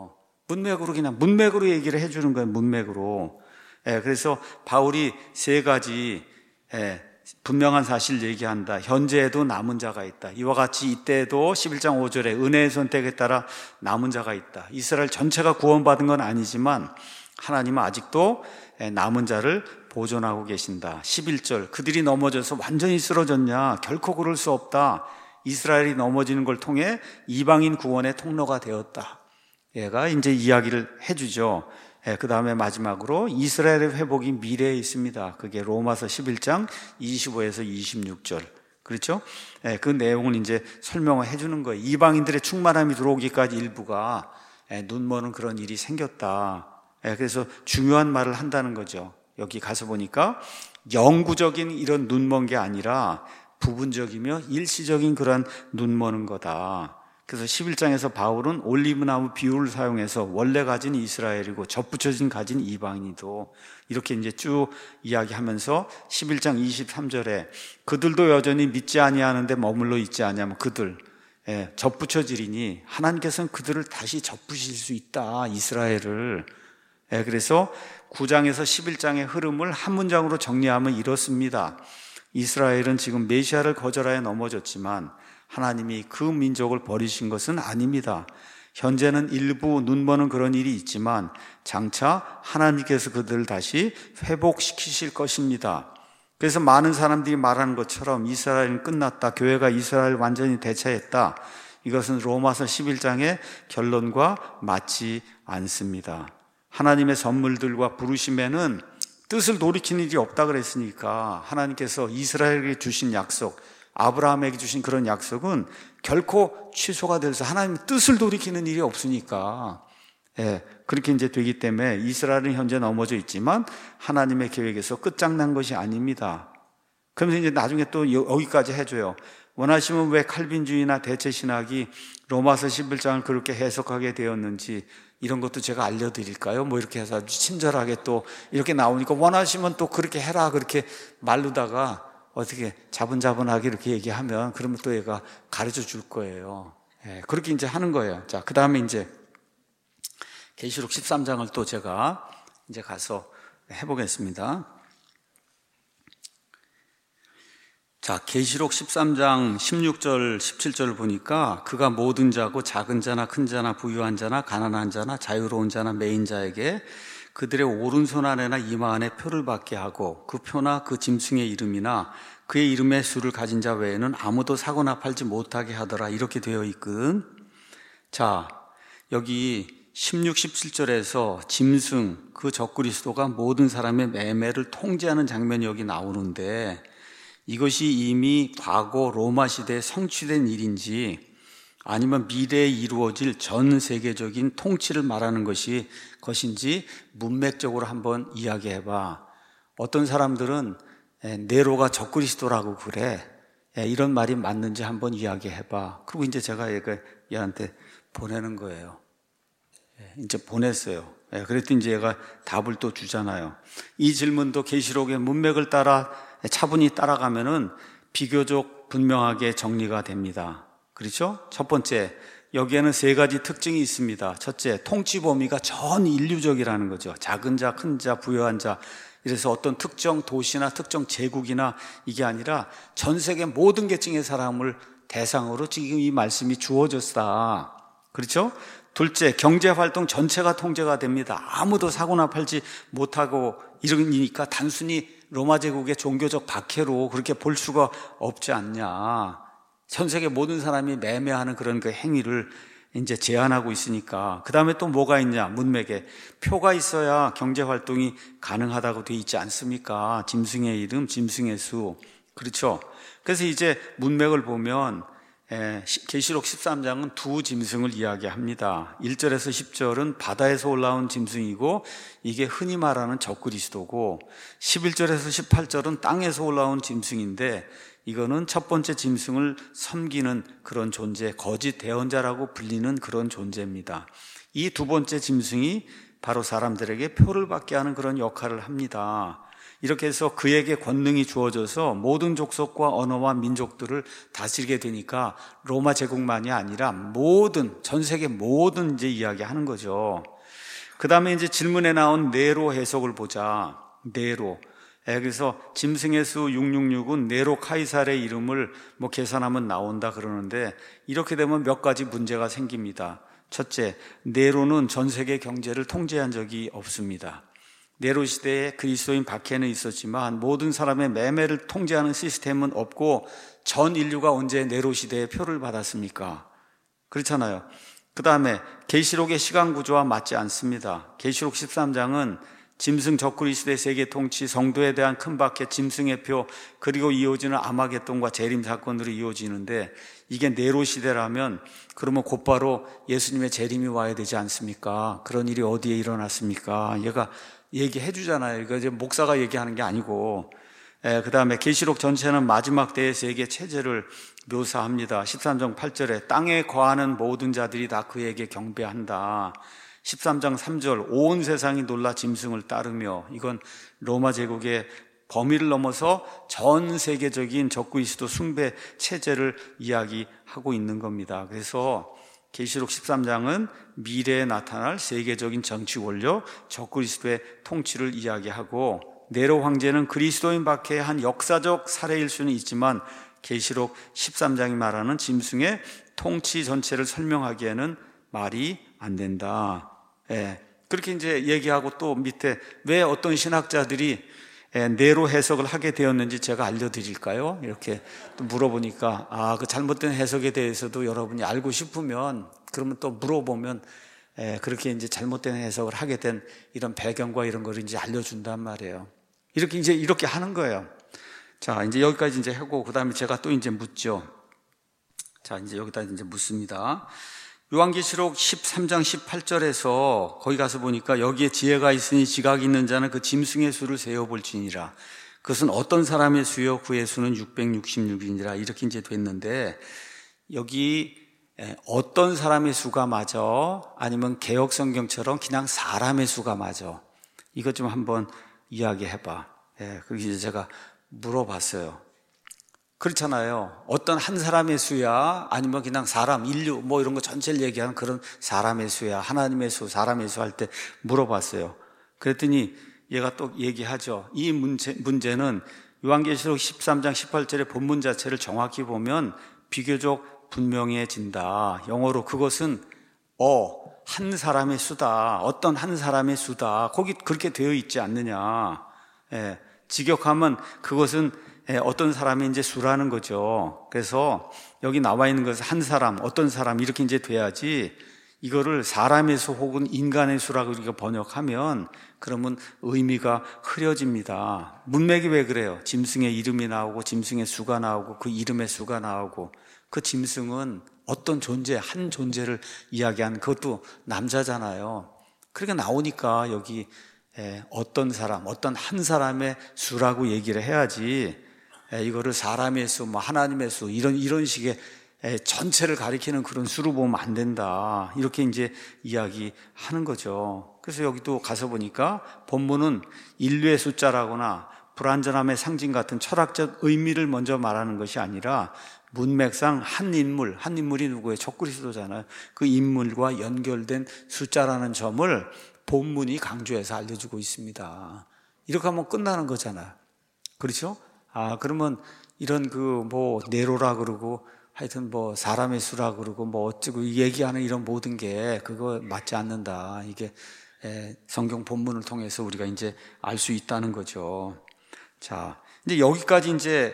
문맥으로 그냥 문맥으로 얘기를 해주는 거예요. 문맥으로. 예, 그래서 바울이 세 가지 예, 분명한 사실을 얘기한다. 현재에도 남은 자가 있다. 이와 같이 이때에도 십일 장 오 절에 은혜의 선택에 따라 남은 자가 있다. 이스라엘 전체가 구원받은 건 아니지만 하나님은 아직도 남은 자를 보존하고 계신다. 십일 절, 그들이 넘어져서 완전히 쓰러졌냐? 결코 그럴 수 없다. 이스라엘이 넘어지는 걸 통해 이방인 구원의 통로가 되었다. 얘가 이제 이야기를 해주죠. 그 다음에 마지막으로 이스라엘의 회복이 미래에 있습니다. 그게 로마서 십일 장 이십오에서 이십육 절. 그렇죠? 그 내용을 이제 설명을 해주는 거예요. 이방인들의 충만함이 들어오기까지 일부가 눈머는 그런 일이 생겼다. 그래서 중요한 말을 한다는 거죠. 여기 가서 보니까 영구적인 이런 눈먼 게 아니라 부분적이며 일시적인 그런 눈머는 거다. 그래서 십일 장에서 바울은 올리브나무 비유를 사용해서 원래 가진 이스라엘이고 접붙여진 가진 이방인이도 이렇게 이제 쭉 이야기하면서 십일 장 이십삼 절에 그들도 여전히 믿지 아니하는데 머물러 있지 아니하면 그들 예, 접붙여지리니 하나님께서는 그들을 다시 접붙이실 수 있다. 이스라엘을. 예, 그래서 구 장에서 십일 장의 흐름을 한 문장으로 정리하면 이렇습니다. 이스라엘은 지금 메시아를 거절하여 넘어졌지만 하나님이 그 민족을 버리신 것은 아닙니다. 현재는 일부 눈머는 그런 일이 있지만 장차 하나님께서 그들을 다시 회복시키실 것입니다. 그래서 많은 사람들이 말하는 것처럼 이스라엘은 끝났다. 교회가 이스라엘을 완전히 대체했다. 이것은 로마서 십일 장의 결론과 맞지 않습니다. 하나님의 선물들과 부르심에는 뜻을 돌이키는 일이 없다 그랬으니까 하나님께서 이스라엘에게 주신 약속, 아브라함에게 주신 그런 약속은 결코 취소가 돼서 하나님 뜻을 돌이키는 일이 없으니까 예, 그렇게 이제 되기 때문에 이스라엘은 현재 넘어져 있지만 하나님의 계획에서 끝장난 것이 아닙니다. 그러면서 이제 나중에 또 여기까지 해줘요. 원하시면 왜 칼빈주의나 대체신학이 로마서 십일 장을 그렇게 해석하게 되었는지 이런 것도 제가 알려드릴까요? 뭐 이렇게 해서 아주 친절하게 또 이렇게 나오니까 원하시면 또 그렇게 해라 그렇게 말르다가 어떻게 자분자분하게 이렇게 얘기하면 그러면 또 얘가 가르쳐 줄 거예요. 예, 그렇게 이제 하는 거예요. 자, 그 다음에 이제 계시록 십삼 장을 또 제가 이제 가서 해보겠습니다. 자, 계시록 십삼 장 십육 절, 십칠 절을 보니까 그가 모든 자고 작은 자나 큰 자나 부유한 자나 가난한 자나 자유로운 자나 매인 자에게 그들의 오른손 안에나 이마 안에 표를 받게 하고 그 표나 그 짐승의 이름이나 그의 이름의 수를 가진 자 외에는 아무도 사거나 팔지 못하게 하더라. 이렇게 되어 있거든. 자, 여기 십육, 십칠 절에서 짐승, 그 적그리스도가 모든 사람의 매매를 통제하는 장면이 여기 나오는데 이것이 이미 과거 로마 시대에 성취된 일인지 아니면 미래에 이루어질 전 세계적인 통치를 말하는 것이 것인지 문맥적으로 한번 이야기해봐. 어떤 사람들은 네로가 적그리스도라고 그래. 이런 말이 맞는지 한번 이야기해봐. 그리고 이제 제가 얘한테 보내는 거예요. 이제 보냈어요. 그랬더니 이제 얘가 답을 또 주잖아요. 이 질문도 계시록의 문맥을 따라 차분히 따라가면은 비교적 분명하게 정리가 됩니다. 그렇죠? 첫 번째, 여기에는 세 가지 특징이 있습니다. 첫째, 통치 범위가 전 인류적이라는 거죠. 작은 자, 큰 자, 부유한 자. 이래서 어떤 특정 도시나 특정 제국이나 이게 아니라 전 세계 모든 계층의 사람을 대상으로 지금 이 말씀이 주어졌다. 그렇죠? 둘째, 경제활동 전체가 통제가 됩니다. 아무도 사고나 팔지 못하고 이러니까 단순히 로마 제국의 종교적 박해로 그렇게 볼 수가 없지 않냐. 전 세계 모든 사람이 매매하는 그런 그 행위를 이제 제한하고 있으니까. 그 다음에 또 뭐가 있냐, 문맥에. 표가 있어야 경제활동이 가능하다고 돼 있지 않습니까? 짐승의 이름, 짐승의 수. 그렇죠? 그래서 이제 문맥을 보면 계시록 십삼 장은 두 짐승을 이야기합니다. 일 절에서 십 절은 바다에서 올라온 짐승이고 이게 흔히 말하는 적그리스도고 십일 절에서 십팔 절은 땅에서 올라온 짐승인데 이거는 첫 번째 짐승을 섬기는 그런 존재, 거짓 대언자라고 불리는 그런 존재입니다. 이 두 번째 짐승이 바로 사람들에게 표를 받게 하는 그런 역할을 합니다. 이렇게 해서 그에게 권능이 주어져서 모든 족속과 언어와 민족들을 다스리게 되니까 로마 제국만이 아니라 모든, 전 세계 모든 이제 이야기하는 거죠. 그 다음에 이제 질문에 나온 네로 해석을 보자. 네로. 예, 그래서 짐승의 수 육백육십육은 네로 카이사르의 이름을 뭐 계산하면 나온다 그러는데, 이렇게 되면 몇 가지 문제가 생깁니다. 첫째, 네로는 전 세계 경제를 통제한 적이 없습니다. 네로 시대에 그리스도인 박해는 있었지만 모든 사람의 매매를 통제하는 시스템은 없고, 전 인류가 언제 네로 시대에 표를 받았습니까? 그렇잖아요. 그 다음에 계시록의 시간 구조와 맞지 않습니다. 계시록 십삼 장은 짐승 적그리스도의 세계 통치, 성도에 대한 큰 박해, 짐승의 표, 그리고 이어지는 아마겟돈과 재림 사건으로 이어지는데, 이게 네로 시대라면 그러면 곧바로 예수님의 재림이 와야 되지 않습니까? 그런 일이 어디에 일어났습니까? 얘가 얘기해 주잖아요. 이거 이제 목사가 얘기하는 게 아니고. 그 다음에 계시록 전체는 마지막 때의 세계 체제를 묘사합니다. 십삼 장 팔 절에 땅에 거하는 모든 자들이 다 그에게 경배한다. 십삼 장 삼 절, 온 세상이 놀라 짐승을 따르며, 이건 로마 제국의 범위를 넘어서 전 세계적인 적그리스도 숭배 체제를 이야기하고 있는 겁니다. 그래서 계시록 십삼 장은 미래에 나타날 세계적인 정치 원료, 적그리스도의 통치를 이야기하고, 네로 황제는 그리스도인 박해의 한 역사적 사례일 수는 있지만 계시록 십삼 장이 말하는 짐승의 통치 전체를 설명하기에는 말이 안 된다. 예, 그렇게 이제 얘기하고, 또 밑에 왜 어떤 신학자들이 네로 해석을 하게 되었는지 제가 알려드릴까요? 이렇게 또 물어보니까, 아, 그 잘못된 해석에 대해서도 여러분이 알고 싶으면, 그러면 또 물어보면, 예, 그렇게 이제 잘못된 해석을 하게 된 이런 배경과 이런 걸 이제 알려준단 말이에요. 이렇게 이제 이렇게 하는 거예요. 자, 이제 여기까지 이제 하고, 그 다음에 제가 또 이제 묻죠. 자, 이제 여기다 이제 묻습니다. 요한계시록 십삼 장 십팔 절에서 거기 가서 보니까, 여기에 지혜가 있으니 지각이 있는 자는 그 짐승의 수를 세어볼지니라. 그것은 어떤 사람의 수요? 그의 수는 육백육십육이니라. 이렇게 이제 됐는데, 여기 어떤 사람의 수가 맞아? 아니면 개혁성경처럼 그냥 사람의 수가 맞아? 이것 좀 한번 이야기해봐. 예, 그래서 제가 물어봤어요. 그렇잖아요. 어떤 한 사람의 수야, 아니면 그냥 사람, 인류, 뭐 이런 거 전체를 얘기하는 그런 사람의 수야, 하나님의 수, 사람의 수 할 때 물어봤어요. 그랬더니 얘가 또 얘기하죠. 이 문제, 문제는 요한계시록 십삼 장 십팔 절의 본문 자체를 정확히 보면 비교적 분명해진다. 영어로 그것은 어, 한 사람의 수다. 어떤 한 사람의 수다. 거기 그렇게 되어 있지 않느냐. 예, 직역하면 그것은 어떤 사람이 이제 수라는 거죠. 그래서 여기 나와 있는 것은 한 사람, 어떤 사람 이렇게 이제 돼야지, 이거를 사람의 수 혹은 인간의 수라고 우리가 번역하면 그러면 의미가 흐려집니다. 문맥이 왜 그래요? 짐승의 이름이 나오고 짐승의 수가 나오고 그 이름의 수가 나오고, 그 짐승은 어떤 존재, 한 존재를 이야기한, 그것도 남자잖아요. 그러니까 나오니까 여기 어떤 사람, 어떤 한 사람의 수라고 얘기를 해야지, 이거를 사람의 수, 뭐 하나님의 수, 이런, 이런 식의 전체를 가리키는 그런 수로 보면 안 된다. 이렇게 이제 이야기하는 거죠. 그래서 여기도 가서 보니까 본문은 인류의 숫자라거나 불완전함의 상징 같은 철학적 의미를 먼저 말하는 것이 아니라, 문맥상 한 인물, 한 인물이 누구예요? 적그리스도잖아요. 그 인물과 연결된 숫자라는 점을 본문이 강조해서 알려주고 있습니다. 이렇게 하면 끝나는 거잖아요. 그렇죠? 아, 그러면 이런 그 뭐 네로라 그러고 하여튼 뭐 사람의 수라 그러고 뭐 어쩌고 얘기하는 이런 모든 게 그거 맞지 않는다. 이게 성경 본문을 통해서 우리가 이제 알 수 있다는 거죠. 자, 이제 여기까지 이제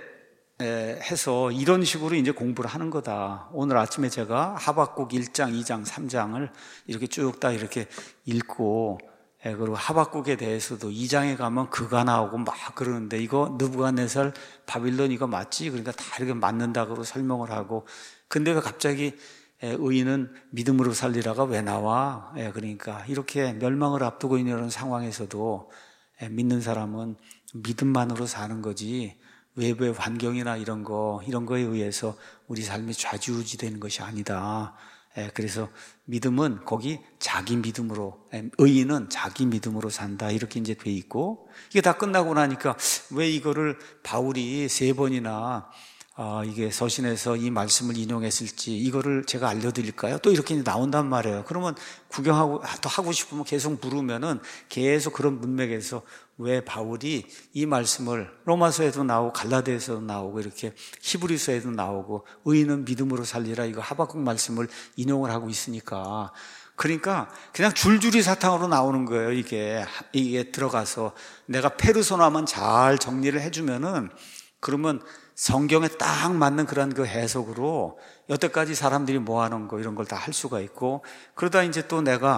해서 이런 식으로 이제 공부를 하는 거다. 오늘 아침에 제가 하박국 일 장, 이 장, 삼 장을 이렇게 쭉 다 이렇게 읽고, 그리고 하박국에 대해서도 이 장에 가면 그가 나오고 막 그러는데, 이거 느부갓네살 바빌론 이거 맞지? 그러니까 다 이렇게 맞는다고 설명을 하고, 근데 왜 갑자기 의인은 믿음으로 살리라가 왜 나와? 그러니까 이렇게 멸망을 앞두고 있는 이런 상황에서도 믿는 사람은 믿음만으로 사는 거지, 외부의 환경이나 이런 거, 이런 거에 의해서 우리 삶이 좌지우지 되는 것이 아니다. 그래서 믿음은 거기 자기 믿음으로, 의인은 자기 믿음으로 산다. 이렇게 이제 돼 있고, 이게 다 끝나고 나니까 왜 이거를 바울이 세 번이나 아, 이게 서신에서 이 말씀을 인용했을지 이거를 제가 알려드릴까요? 또 이렇게 나온단 말이에요. 그러면 구경하고 또 하고 싶으면 계속 물으면은 계속 그런 문맥에서 왜 바울이 이 말씀을 로마서에도 나오고 갈라디아서도 나오고 이렇게 히브리서에도 나오고 의인은 믿음으로 살리라 이거 하박국 말씀을 인용을 하고 있으니까, 그러니까 그냥 줄줄이 사탕으로 나오는 거예요. 이게 이게 들어가서 내가 페르소나만 잘 정리를 해주면은, 그러면 성경에 딱 맞는 그런 그 해석으로 여태까지 사람들이 뭐 하는 거 이런 걸 다 할 수가 있고, 그러다 이제 또 내가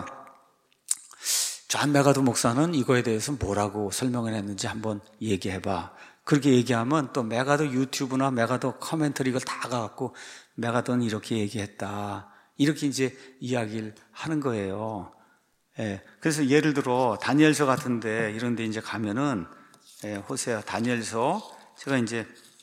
존 메가도 목사는 이거에 대해서 뭐라고 설명을 했는지 한번 얘기해봐. 그렇게 얘기하면 또 메가도 유튜브나 메가도 커멘터리 이걸 다 가갖고 메가도는 이렇게 얘기했다. 이렇게 이제 이야기를 하는 거예요. 예. 그래서 예를 들어 다니엘서 같은데 이런 데 이제 가면은, 예, 호세아 다니엘서 제가 이제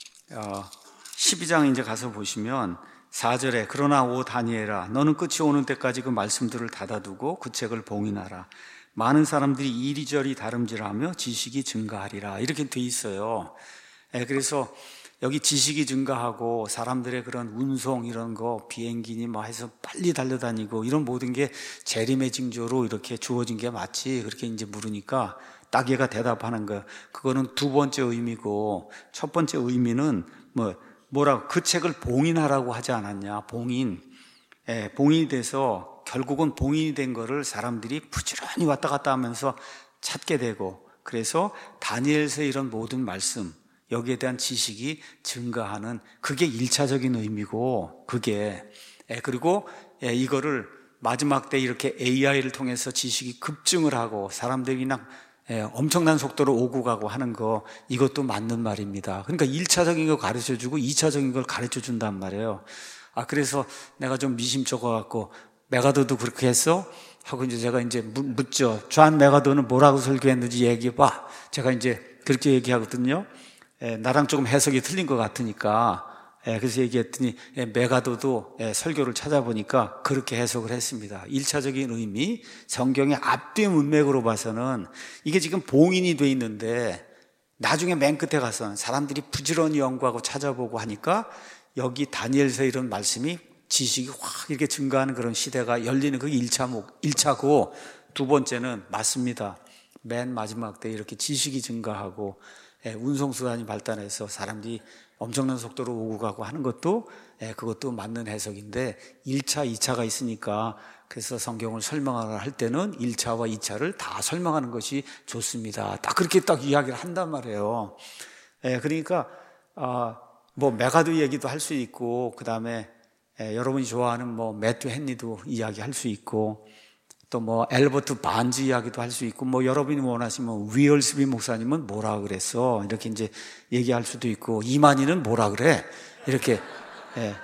어, 십이 장 이제 가서 보시면 사 절에 그러나 오 다니엘아 너는 끝이 오는 때까지 그 말씀들을 닫아두고 그 책을 봉인하라. 많은 사람들이 이리저리 다름질하며 지식이 증가하리라. 이렇게 돼 있어요. 예, 그래서 여기 지식이 증가하고 사람들의 그런 운송 이런 거 비행기니 뭐 해서 빨리 달려다니고 이런 모든 게 재림의 징조로 이렇게 주어진 게 맞지? 그렇게 이제 물으니까 딱 얘가 대답하는 거예요. 그거는 두 번째 의미고, 첫 번째 의미는 뭐 뭐라고 그 책을 봉인하라고 하지 않았냐? 봉인. 예, 봉인이 돼서 결국은 봉인이 된 거를 사람들이 부지런히 왔다 갔다 하면서 찾게 되고, 그래서 다니엘서 이런 모든 말씀 여기에 대한 지식이 증가하는 그게 일차적인 의미고, 그게 예, 그리고 예, 이거를 마지막 때 이렇게 에이아이를 통해서 지식이 급증을 하고 사람들이 그냥 예, 엄청난 속도로 오고 가고 하는 거, 이것도 맞는 말입니다. 그러니까 일차적인 걸 가르쳐주고 이차적인 걸 가르쳐준단 말이에요. 아, 그래서 내가 좀 미심쩍어갖고 메가도도 그렇게 했어? 하고 이제 제가 이제 묻죠. 존 메가도는 뭐라고 설교했는지 얘기해봐. 제가 이제 그렇게 얘기하거든요. 예, 나랑 조금 해석이 틀린 것 같으니까. 예, 그래서 얘기했더니 예, 메가도도 예, 설교를 찾아보니까 그렇게 해석을 했습니다. 일차적인 의미, 성경의 앞뒤 문맥으로 봐서는 이게 지금 봉인이 돼 있는데 나중에 맨 끝에 가서는 사람들이 부지런히 연구하고 찾아보고 하니까 여기 다니엘서 이런 말씀이 지식이 확 이렇게 증가하는 그런 시대가 열리는 그게 일차 목, 일차고, 두 번째는 맞습니다. 맨 마지막 때 이렇게 지식이 증가하고 예, 운송수단이 발달해서 사람들이 엄청난 속도로 오고 가고 하는 것도 예, 그것도 맞는 해석인데, 일차, 이차가 있으니까 그래서 성경을 설명하라 할 때는 일차와 이차를 다 설명하는 것이 좋습니다. 딱 그렇게 딱 이야기를 한단 말이에요. 예, 그러니까 아, 뭐 메가도 얘기도 할 수 있고, 그 다음에 예, 여러분이 좋아하는 뭐 매튜 헨리도 이야기할 수 있고, 또 뭐 엘버트 반즈 이야기도 할 수 있고, 뭐 여러분이 원하시면 위얼스비 목사님은 뭐라 그랬어 이렇게 이제 얘기할 수도 있고, 이만희는 뭐라 그래 이렇게 예.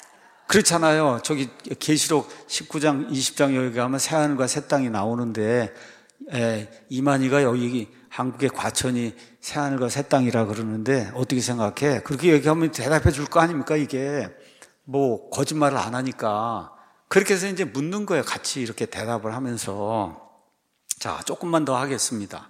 그렇잖아요. 저기 계시록 십구 장 이십 장 여기 가면 새하늘과 새 땅이 나오는데 예, 이만희가 여기 한국의 과천이 새하늘과 새 땅이라 그러는데 어떻게 생각해? 그렇게 얘기하면 대답해 줄 거 아닙니까? 이게 뭐 거짓말을 안 하니까. 그렇게 해서 이제 묻는 거예요. 같이 이렇게 대답을 하면서. 자, 조금만 더 하겠습니다.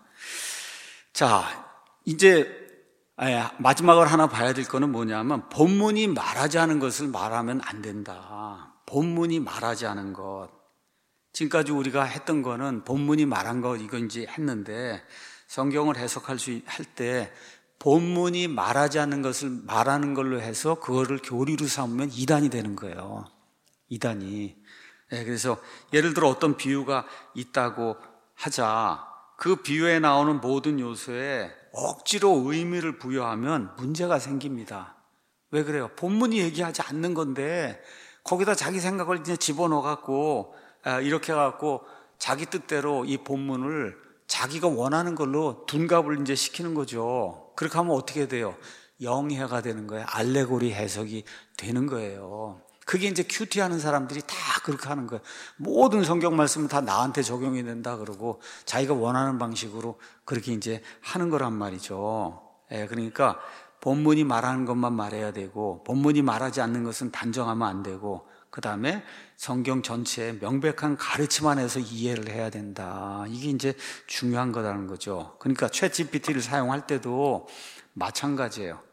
자, 이제 마지막으로 하나 봐야 될 거는 뭐냐면, 본문이 말하지 않은 것을 말하면 안 된다. 본문이 말하지 않은 것. 지금까지 우리가 했던 거는 본문이 말한 거 이거 이제 했는데, 성경을 해석할 수 할 때 본문이 말하지 않는 것을 말하는 걸로 해서 그거를 교리로 삼으면 이단이 되는 거예요. 이단이. 네, 그래서 예를 들어 어떤 비유가 있다고 하자, 그 비유에 나오는 모든 요소에 억지로 의미를 부여하면 문제가 생깁니다. 왜 그래요? 본문이 얘기하지 않는 건데 거기다 자기 생각을 이제 집어넣어 갖고 이렇게 해 갖고 자기 뜻대로 이 본문을 자기가 원하는 걸로 둔갑을 이제 시키는 거죠. 그렇게 하면 어떻게 돼요? 영해가 되는 거예요. 알레고리 해석이 되는 거예요. 그게 이제 큐티 하는 사람들이 다 그렇게 하는 거예요. 모든 성경 말씀은 다 나한테 적용이 된다 그러고 자기가 원하는 방식으로 그렇게 이제 하는 거란 말이죠. 예, 그러니까 본문이 말하는 것만 말해야 되고, 본문이 말하지 않는 것은 단정하면 안 되고, 그 다음에 성경 전체에 명백한 가르침 안에서 이해를 해야 된다. 이게 이제 중요한 거라는 거죠. 그러니까 챗 지피티를 사용할 때도 마찬가지예요.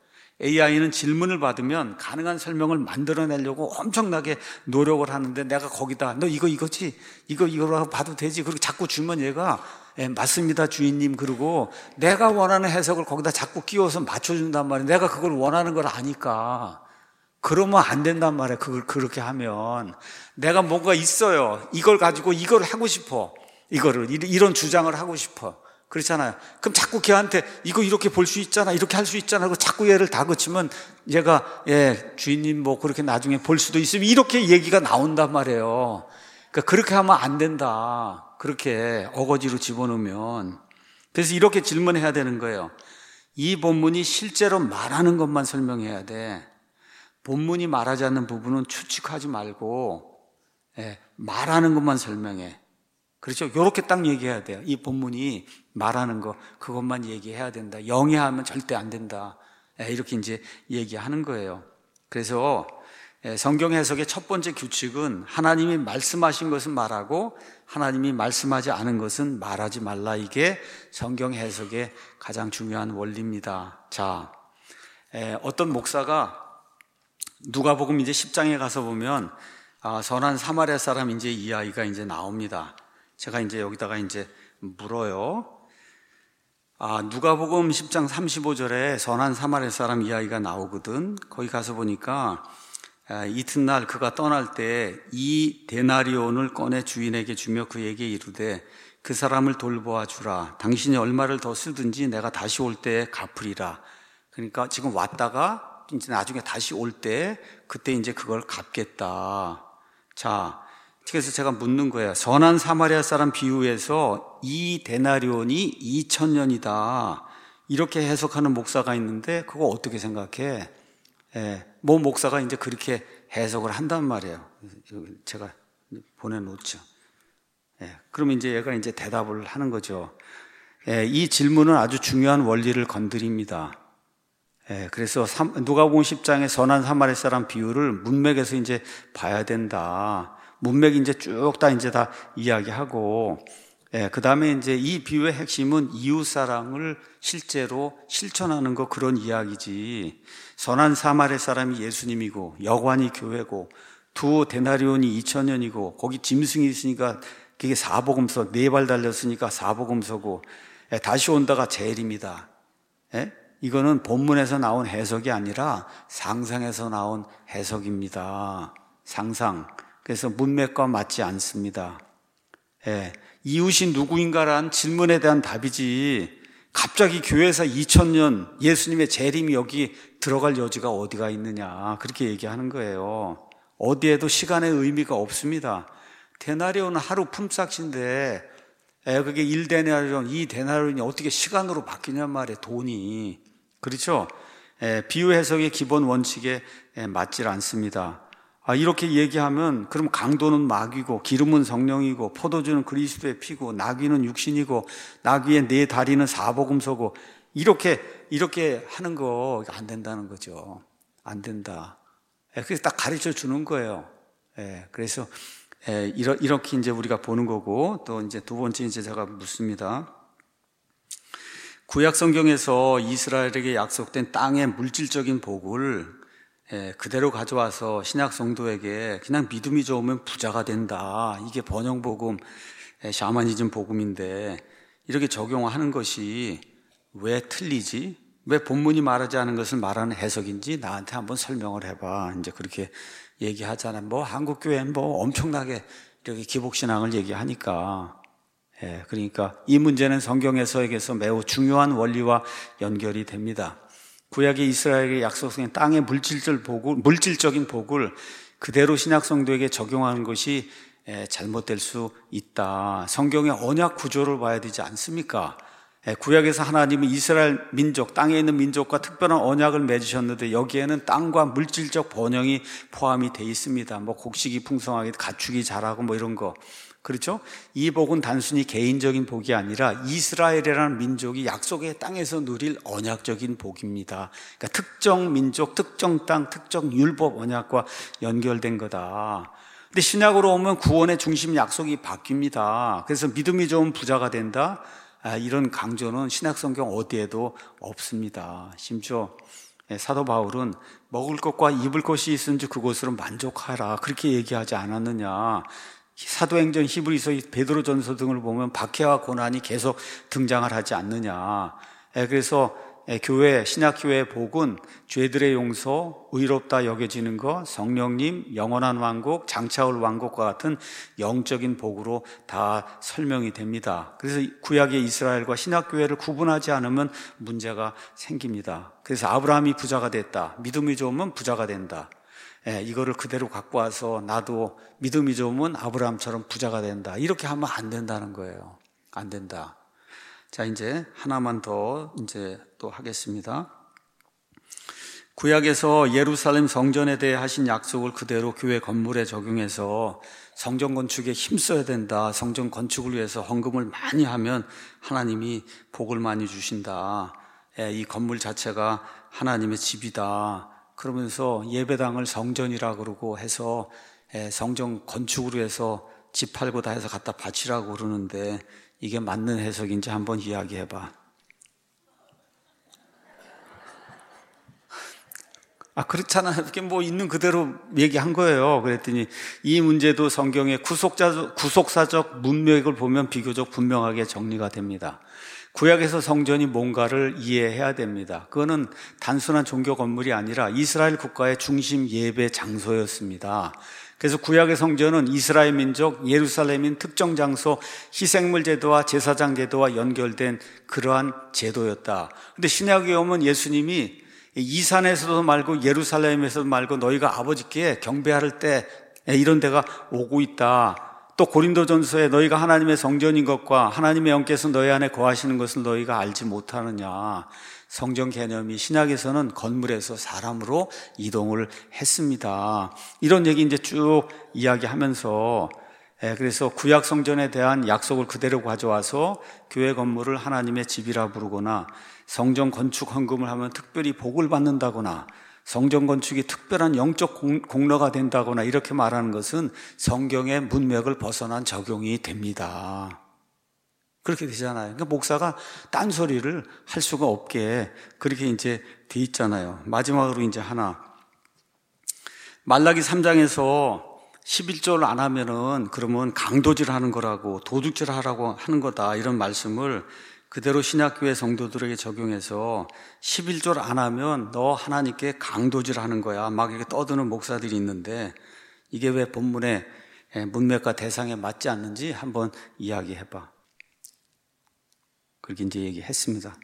에이아이는 질문을 받으면 가능한 설명을 만들어내려고 엄청나게 노력을 하는데, 내가 거기다 너 이거 이거지? 이거 이거라고 봐도 되지? 그리고 자꾸 주면 얘가 예, 맞습니다 주인님, 그리고 내가 원하는 해석을 거기다 자꾸 끼워서 맞춰준단 말이에요. 내가 그걸 원하는 걸 아니까. 그러면 안 된단 말이에요. 그걸 그렇게 하면. 내가 뭔가 있어요. 이걸 가지고 이걸 하고 싶어. 이거를 이런 주장을 하고 싶어. 그렇잖아요. 그럼 자꾸 걔한테 이거 이렇게 볼 수 있잖아, 이렇게 할 수 있잖아, 그리고 자꾸 얘를 다그치면 얘가 예 주인님 뭐 그렇게 나중에 볼 수도 있으면 이렇게 얘기가 나온단 말이에요. 그러니까 그렇게 하면 안 된다. 그렇게 어거지로 집어넣으면. 그래서 이렇게 질문해야 되는 거예요. 이 본문이 실제로 말하는 것만 설명해야 돼. 본문이 말하지 않는 부분은 추측하지 말고 예, 말하는 것만 설명해. 그렇죠? 이렇게 딱 얘기해야 돼요. 이 본문이 말하는 거 그것만 얘기해야 된다. 영해하면 절대 안 된다. 예, 이렇게 이제 얘기하는 거예요. 그래서 성경 해석의 첫 번째 규칙은 하나님이 말씀하신 것은 말하고 하나님이 말씀하지 않은 것은 말하지 말라. 이게 성경 해석의 가장 중요한 원리입니다. 자, 어떤 목사가 누가복음 이제 십 장에 가서 보면 아, 선한 사마리아 사람 이제 이야기가 이제 나옵니다. 제가 이제 여기다가 이제 물어요. 아, 누가복음 십 장 삼십오 절에 선한 사마리아 사람 이야기가 나오거든. 거기 가서 보니까 아, 이튿날 그가 떠날 때 이 데나리온을 꺼내 주인에게 주며 그에게 이르되 그 사람을 돌보아 주라. 당신이 얼마를 더 쓰든지 내가 다시 올 때에 갚으리라. 그러니까 지금 왔다가 이제 나중에 다시 올 때 그때 이제 그걸 갚겠다. 자, 그래서 제가 묻는 거예요. 선한 사마리아 사람 비유에서 이 데나리온이 이천 년이다. 이렇게 해석하는 목사가 있는데 그거 어떻게 생각해? 예, 뭐 목사가 이제 그렇게 해석을 한단 말이에요. 제가 보내놓죠. 예, 그러면 이제 얘가 이제 대답을 하는 거죠. 예, 이 질문은 아주 중요한 원리를 건드립니다. 예, 그래서 누가복음 십 장의 선한 사마리아 사람 비유를 문맥에서 이제 봐야 된다. 문맥이 이제 쭉 다 이제 다 이야기하고, 예, 그 다음에 이제 이 비유의 핵심은 이웃사랑을 실제로 실천하는 거, 그런 이야기지. 선한 사마리아 사람이 예수님이고, 여관이 교회고, 두 데나리온이 이천 년이고, 거기 짐승이 있으니까 그게 사복음서, 네 발 달렸으니까 사복음서고, 예, 다시 온다가 제일입니다. 예? 이거는 본문에서 나온 해석이 아니라 상상에서 나온 해석입니다. 상상. 그래서 문맥과 맞지 않습니다. 예, 이웃이 누구인가란 질문에 대한 답이지 갑자기 교회에서 이천 년 예수님의 재림이 여기 들어갈 여지가 어디가 있느냐, 그렇게 얘기하는 거예요. 어디에도 시간의 의미가 없습니다. 데나리온은 하루 품삯인데 예, 그게 일 데나리온, 이 데나리온이 어떻게 시간으로 바뀌냔 말이에요. 돈이. 그렇죠? 예, 비유 해석의 기본 원칙에 예, 맞질 않습니다. 아, 이렇게 얘기하면 그럼 강도는 마귀고 기름은 성령이고 포도주는 그리스도의 피고 나귀는 육신이고 나귀의 네 다리는 사복음서고, 이렇게 이렇게 하는 거 안 된다는 거죠. 안 된다. 예, 그래서 딱 가르쳐 주는 거예요. 예, 그래서 예, 이렇게 이제 우리가 보는 거고, 또 이제 두 번째 이제 제가 묻습니다. 구약 성경에서 이스라엘에게 약속된 땅의 물질적인 복을 예, 그대로 가져와서 신약 성도에게 그냥 믿음이 좋으면 부자가 된다. 이게 번영 복음, 예, 샤머니즘 복음인데 이렇게 적용하는 것이 왜 틀리지? 왜 본문이 말하지 않은 것을 말하는 해석인지 나한테 한번 설명을 해봐. 이제 그렇게 얘기하잖아요. 뭐 한국 교회는 뭐 엄청나게 이렇게 기복신앙을 얘기하니까. 예, 그러니까 이 문제는 성경 해석에서 매우 중요한 원리와 연결이 됩니다. 구약의 이스라엘에게 약속된 땅의 물질적 복을, 물질적인 복을 그대로 신약 성도에게 적용하는 것이 잘못될 수 있다. 성경의 언약 구조를 봐야 되지 않습니까? 구약에서 하나님은 이스라엘 민족, 땅에 있는 민족과 특별한 언약을 맺으셨는데 여기에는 땅과 물질적 번영이 포함이 돼 있습니다. 뭐 곡식이 풍성하게, 가축이 자라고 뭐 이런 거. 그렇죠? 이 복은 단순히 개인적인 복이 아니라 이스라엘이라는 민족이 약속의 땅에서 누릴 언약적인 복입니다. 그러니까 특정 민족, 특정 땅, 특정 율법 언약과 연결된 거다. 근데 신약으로 오면 구원의 중심 약속이 바뀝니다. 그래서 믿음이 좋은 부자가 된다. 아, 이런 강조는 신약 성경 어디에도 없습니다. 심지어 사도 바울은 먹을 것과 입을 것이 있은지 그것으로 만족하라 그렇게 얘기하지 않았느냐. 사도행전, 히브리서, 베드로전서 등을 보면 박해와 고난이 계속 등장을 하지 않느냐. 그래서 교회, 신약교회의 복은 죄들의 용서, 의롭다 여겨지는 것, 성령님, 영원한 왕국, 장차올 왕국과 같은 영적인 복으로 다 설명이 됩니다. 그래서 구약의 이스라엘과 신약교회를 구분하지 않으면 문제가 생깁니다. 그래서 아브라함이 부자가 됐다. 믿음이 좋으면 부자가 된다. 예, 이거를 그대로 갖고 와서 나도 믿음이 좋으면 아브라함처럼 부자가 된다. 이렇게 하면 안 된다는 거예요. 안 된다. 자, 이제 하나만 더 이제 또 하겠습니다. 구약에서 예루살렘 성전에 대해 하신 약속을 그대로 교회 건물에 적용해서 성전 건축에 힘써야 된다. 성전 건축을 위해서 헌금을 많이 하면 하나님이 복을 많이 주신다. 예, 이 건물 자체가 하나님의 집이다. 그러면서 예배당을 성전이라 그러고 해서 성전 건축으로 해서 집 팔고 다 해서 갖다 바치라고 그러는데 이게 맞는 해석인지 한번 이야기해봐. 아, 그렇잖아요. 이렇게 뭐 있는 그대로 얘기한 거예요. 그랬더니 이 문제도 성경의 구속자, 구속사적 문맥을 보면 비교적 분명하게 정리가 됩니다. 구약에서 성전이 뭔가를 이해해야 됩니다. 그거는 단순한 종교 건물이 아니라 이스라엘 국가의 중심 예배 장소였습니다. 그래서 구약의 성전은 이스라엘 민족 예루살렘인 특정 장소 희생물 제도와 제사장 제도와 연결된 그러한 제도였다. 그런데 신약에 오면 예수님이 이 산에서도 말고 예루살렘에서도 말고 너희가 아버지께 경배할 때 이런 데가 오고 있다. 또 고린도전서에 너희가 하나님의 성전인 것과 하나님의 영께서 너희 안에 거하시는 것을 너희가 알지 못하느냐. 성전 개념이 신약에서는 건물에서 사람으로 이동을 했습니다. 이런 얘기 이제 쭉 이야기하면서 그래서 구약 성전에 대한 약속을 그대로 가져와서 교회 건물을 하나님의 집이라 부르거나 성전 건축 헌금을 하면 특별히 복을 받는다거나 성전 건축이 특별한 영적 공로가 된다거나 이렇게 말하는 것은 성경의 문맥을 벗어난 적용이 됩니다. 그렇게 되잖아요. 그러니까 목사가 딴소리를 할 수가 없게 그렇게 이제 돼 있잖아요. 마지막으로 이제 하나. 말라기 삼 장에서 십일 조를 안 하면은 그러면 강도질 하는 거라고 도둑질 하라고 하는 거다. 이런 말씀을 그대로 신약교회 성도들에게 적용해서 십일 조를 안 하면 너 하나님께 강도질 하는 거야. 막 이렇게 떠드는 목사들이 있는데 이게 왜 본문의 문맥과 대상에 맞지 않는지 한번 이야기해봐. 그렇게 이제 얘기했습니다.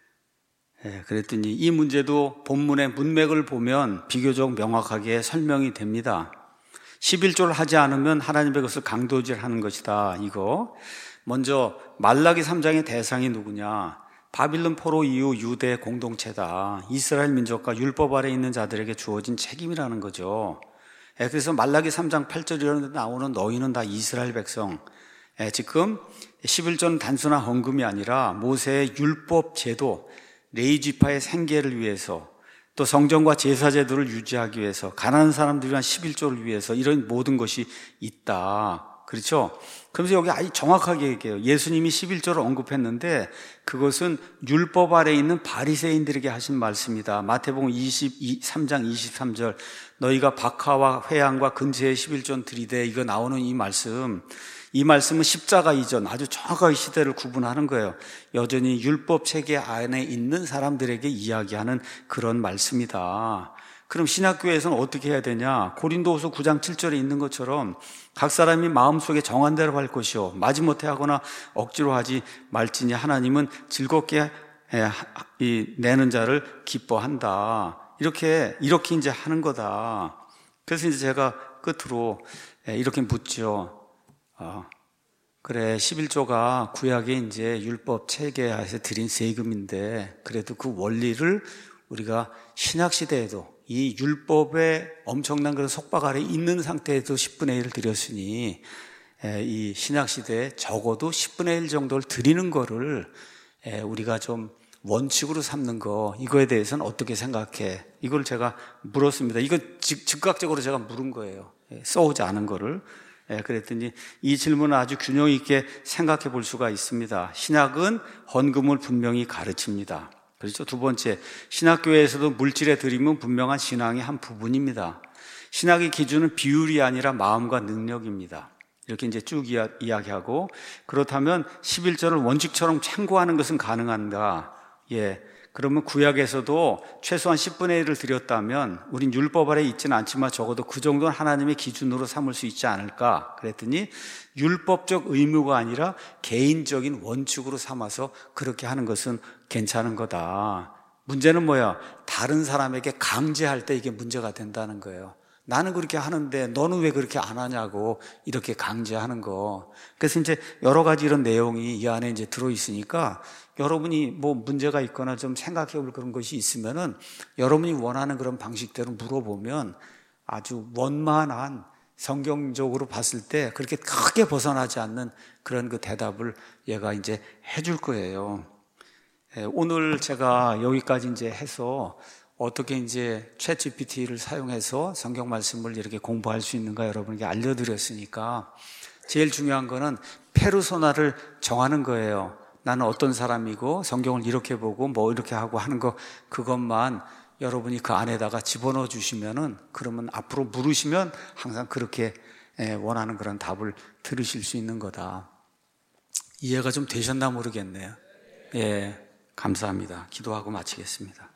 예, 그랬더니 이 문제도 본문의 문맥을 보면 비교적 명확하게 설명이 됩니다. 십일 조를 하지 않으면 하나님의 것을 강도질하는 것이다. 이거 먼저 말라기 삼 장의 대상이 누구냐? 바빌론 포로 이후 유대 공동체다. 이스라엘 민족과 율법 아래 있는 자들에게 주어진 책임이라는 거죠. 예, 그래서 말라기 삼 장 팔 절 이런 데 나오는 너희는 다 이스라엘 백성. 예, 지금 십일 조는 단순한 헌금이 아니라 모세의 율법 제도, 레위 지파의 생계를 위해서 또 성전과 제사 제도를 유지하기 위해서 가난한 사람들을 위한 십일 조를 위해서 이런 모든 것이 있다. 그렇죠? 그러면서 여기 아주 정확하게 얘기해요. 예수님이 십일 조를 언급했는데 그것은 율법 아래 있는 바리새인들에게 하신 말씀이다. 마태복음 이십삼 장 이십삼 절 너희가 박하와 회양과 근처에 십일 조는 들이되 이거 나오는 이 말씀 이 말씀은 십자가 이전 아주 정확하게 시대를 구분하는 거예요. 여전히 율법 체계 안에 있는 사람들에게 이야기하는 그런 말씀이다. 그럼 신학교에서는 어떻게 해야 되냐? 고린도후서 구 장 칠 절에 있는 것처럼 각 사람이 마음속에 정한 대로 할 것이요 마지못해 하거나 억지로 하지 말지니 하나님은 즐겁게 내는 자를 기뻐한다. 이렇게 이렇게 이제 하는 거다. 그래서 이제 제가 끝으로 이렇게 묻죠. 어, 그래 십일 조가 구약의 이제 율법 체계에서 드린 세금인데 그래도 그 원리를 우리가 신약 시대에도 이 율법의 엄청난 그런 속박 아래 있는 상태에도 십분의 일을 드렸으니 이 신약 시대에 적어도 십분의 일 정도를 드리는 거를 우리가 좀 원칙으로 삼는 거 이거에 대해서는 어떻게 생각해? 이걸 제가 물었습니다. 이거 즉, 즉각적으로 제가 물은 거예요. 써오지 않은 거를. 그랬더니 이 질문은 아주 균형 있게 생각해 볼 수가 있습니다. 신약은 헌금을 분명히 가르칩니다. 그렇죠. 두 번째, 신학교에서도 물질의 드림은 분명한 신앙의 한 부분입니다. 신학의 기준은 비율이 아니라 마음과 능력입니다. 이렇게 이제 쭉 이야, 이야기하고, 그렇다면 십일 절을 원칙처럼 참고하는 것은 가능한가? 예. 그러면 구약에서도 최소한 십분의 일을 드렸다면 우린 율법 아래 있지는 않지만 적어도 그 정도는 하나님의 기준으로 삼을 수 있지 않을까? 그랬더니 율법적 의무가 아니라 개인적인 원칙으로 삼아서 그렇게 하는 것은 괜찮은 거다. 문제는 뭐야? 다른 사람에게 강제할 때 이게 문제가 된다는 거예요. 나는 그렇게 하는데 너는 왜 그렇게 안 하냐고 이렇게 강제하는 거. 그래서 이제 여러 가지 이런 내용이 이 안에 이제 들어있으니까 여러분이 뭐 문제가 있거나 좀 생각해 볼 그런 것이 있으면은 여러분이 원하는 그런 방식대로 물어보면 아주 원만한 성경적으로 봤을 때 그렇게 크게 벗어나지 않는 그런 그 대답을 얘가 이제 해줄 거예요. 오늘 제가 여기까지 이제 해서 어떻게 이제 챗 지피티를 사용해서 성경 말씀을 이렇게 공부할 수 있는가 여러분에게 알려드렸으니까 제일 중요한 거는 페르소나를 정하는 거예요. 나는 어떤 사람이고 성경을 이렇게 보고 뭐 이렇게 하고 하는 거 그것만 여러분이 그 안에다가 집어넣어 주시면은 그러면 앞으로 물으시면 항상 그렇게 원하는 그런 답을 들으실 수 있는 거다. 이해가 좀 되셨나 모르겠네요. 예, 감사합니다. 기도하고 마치겠습니다.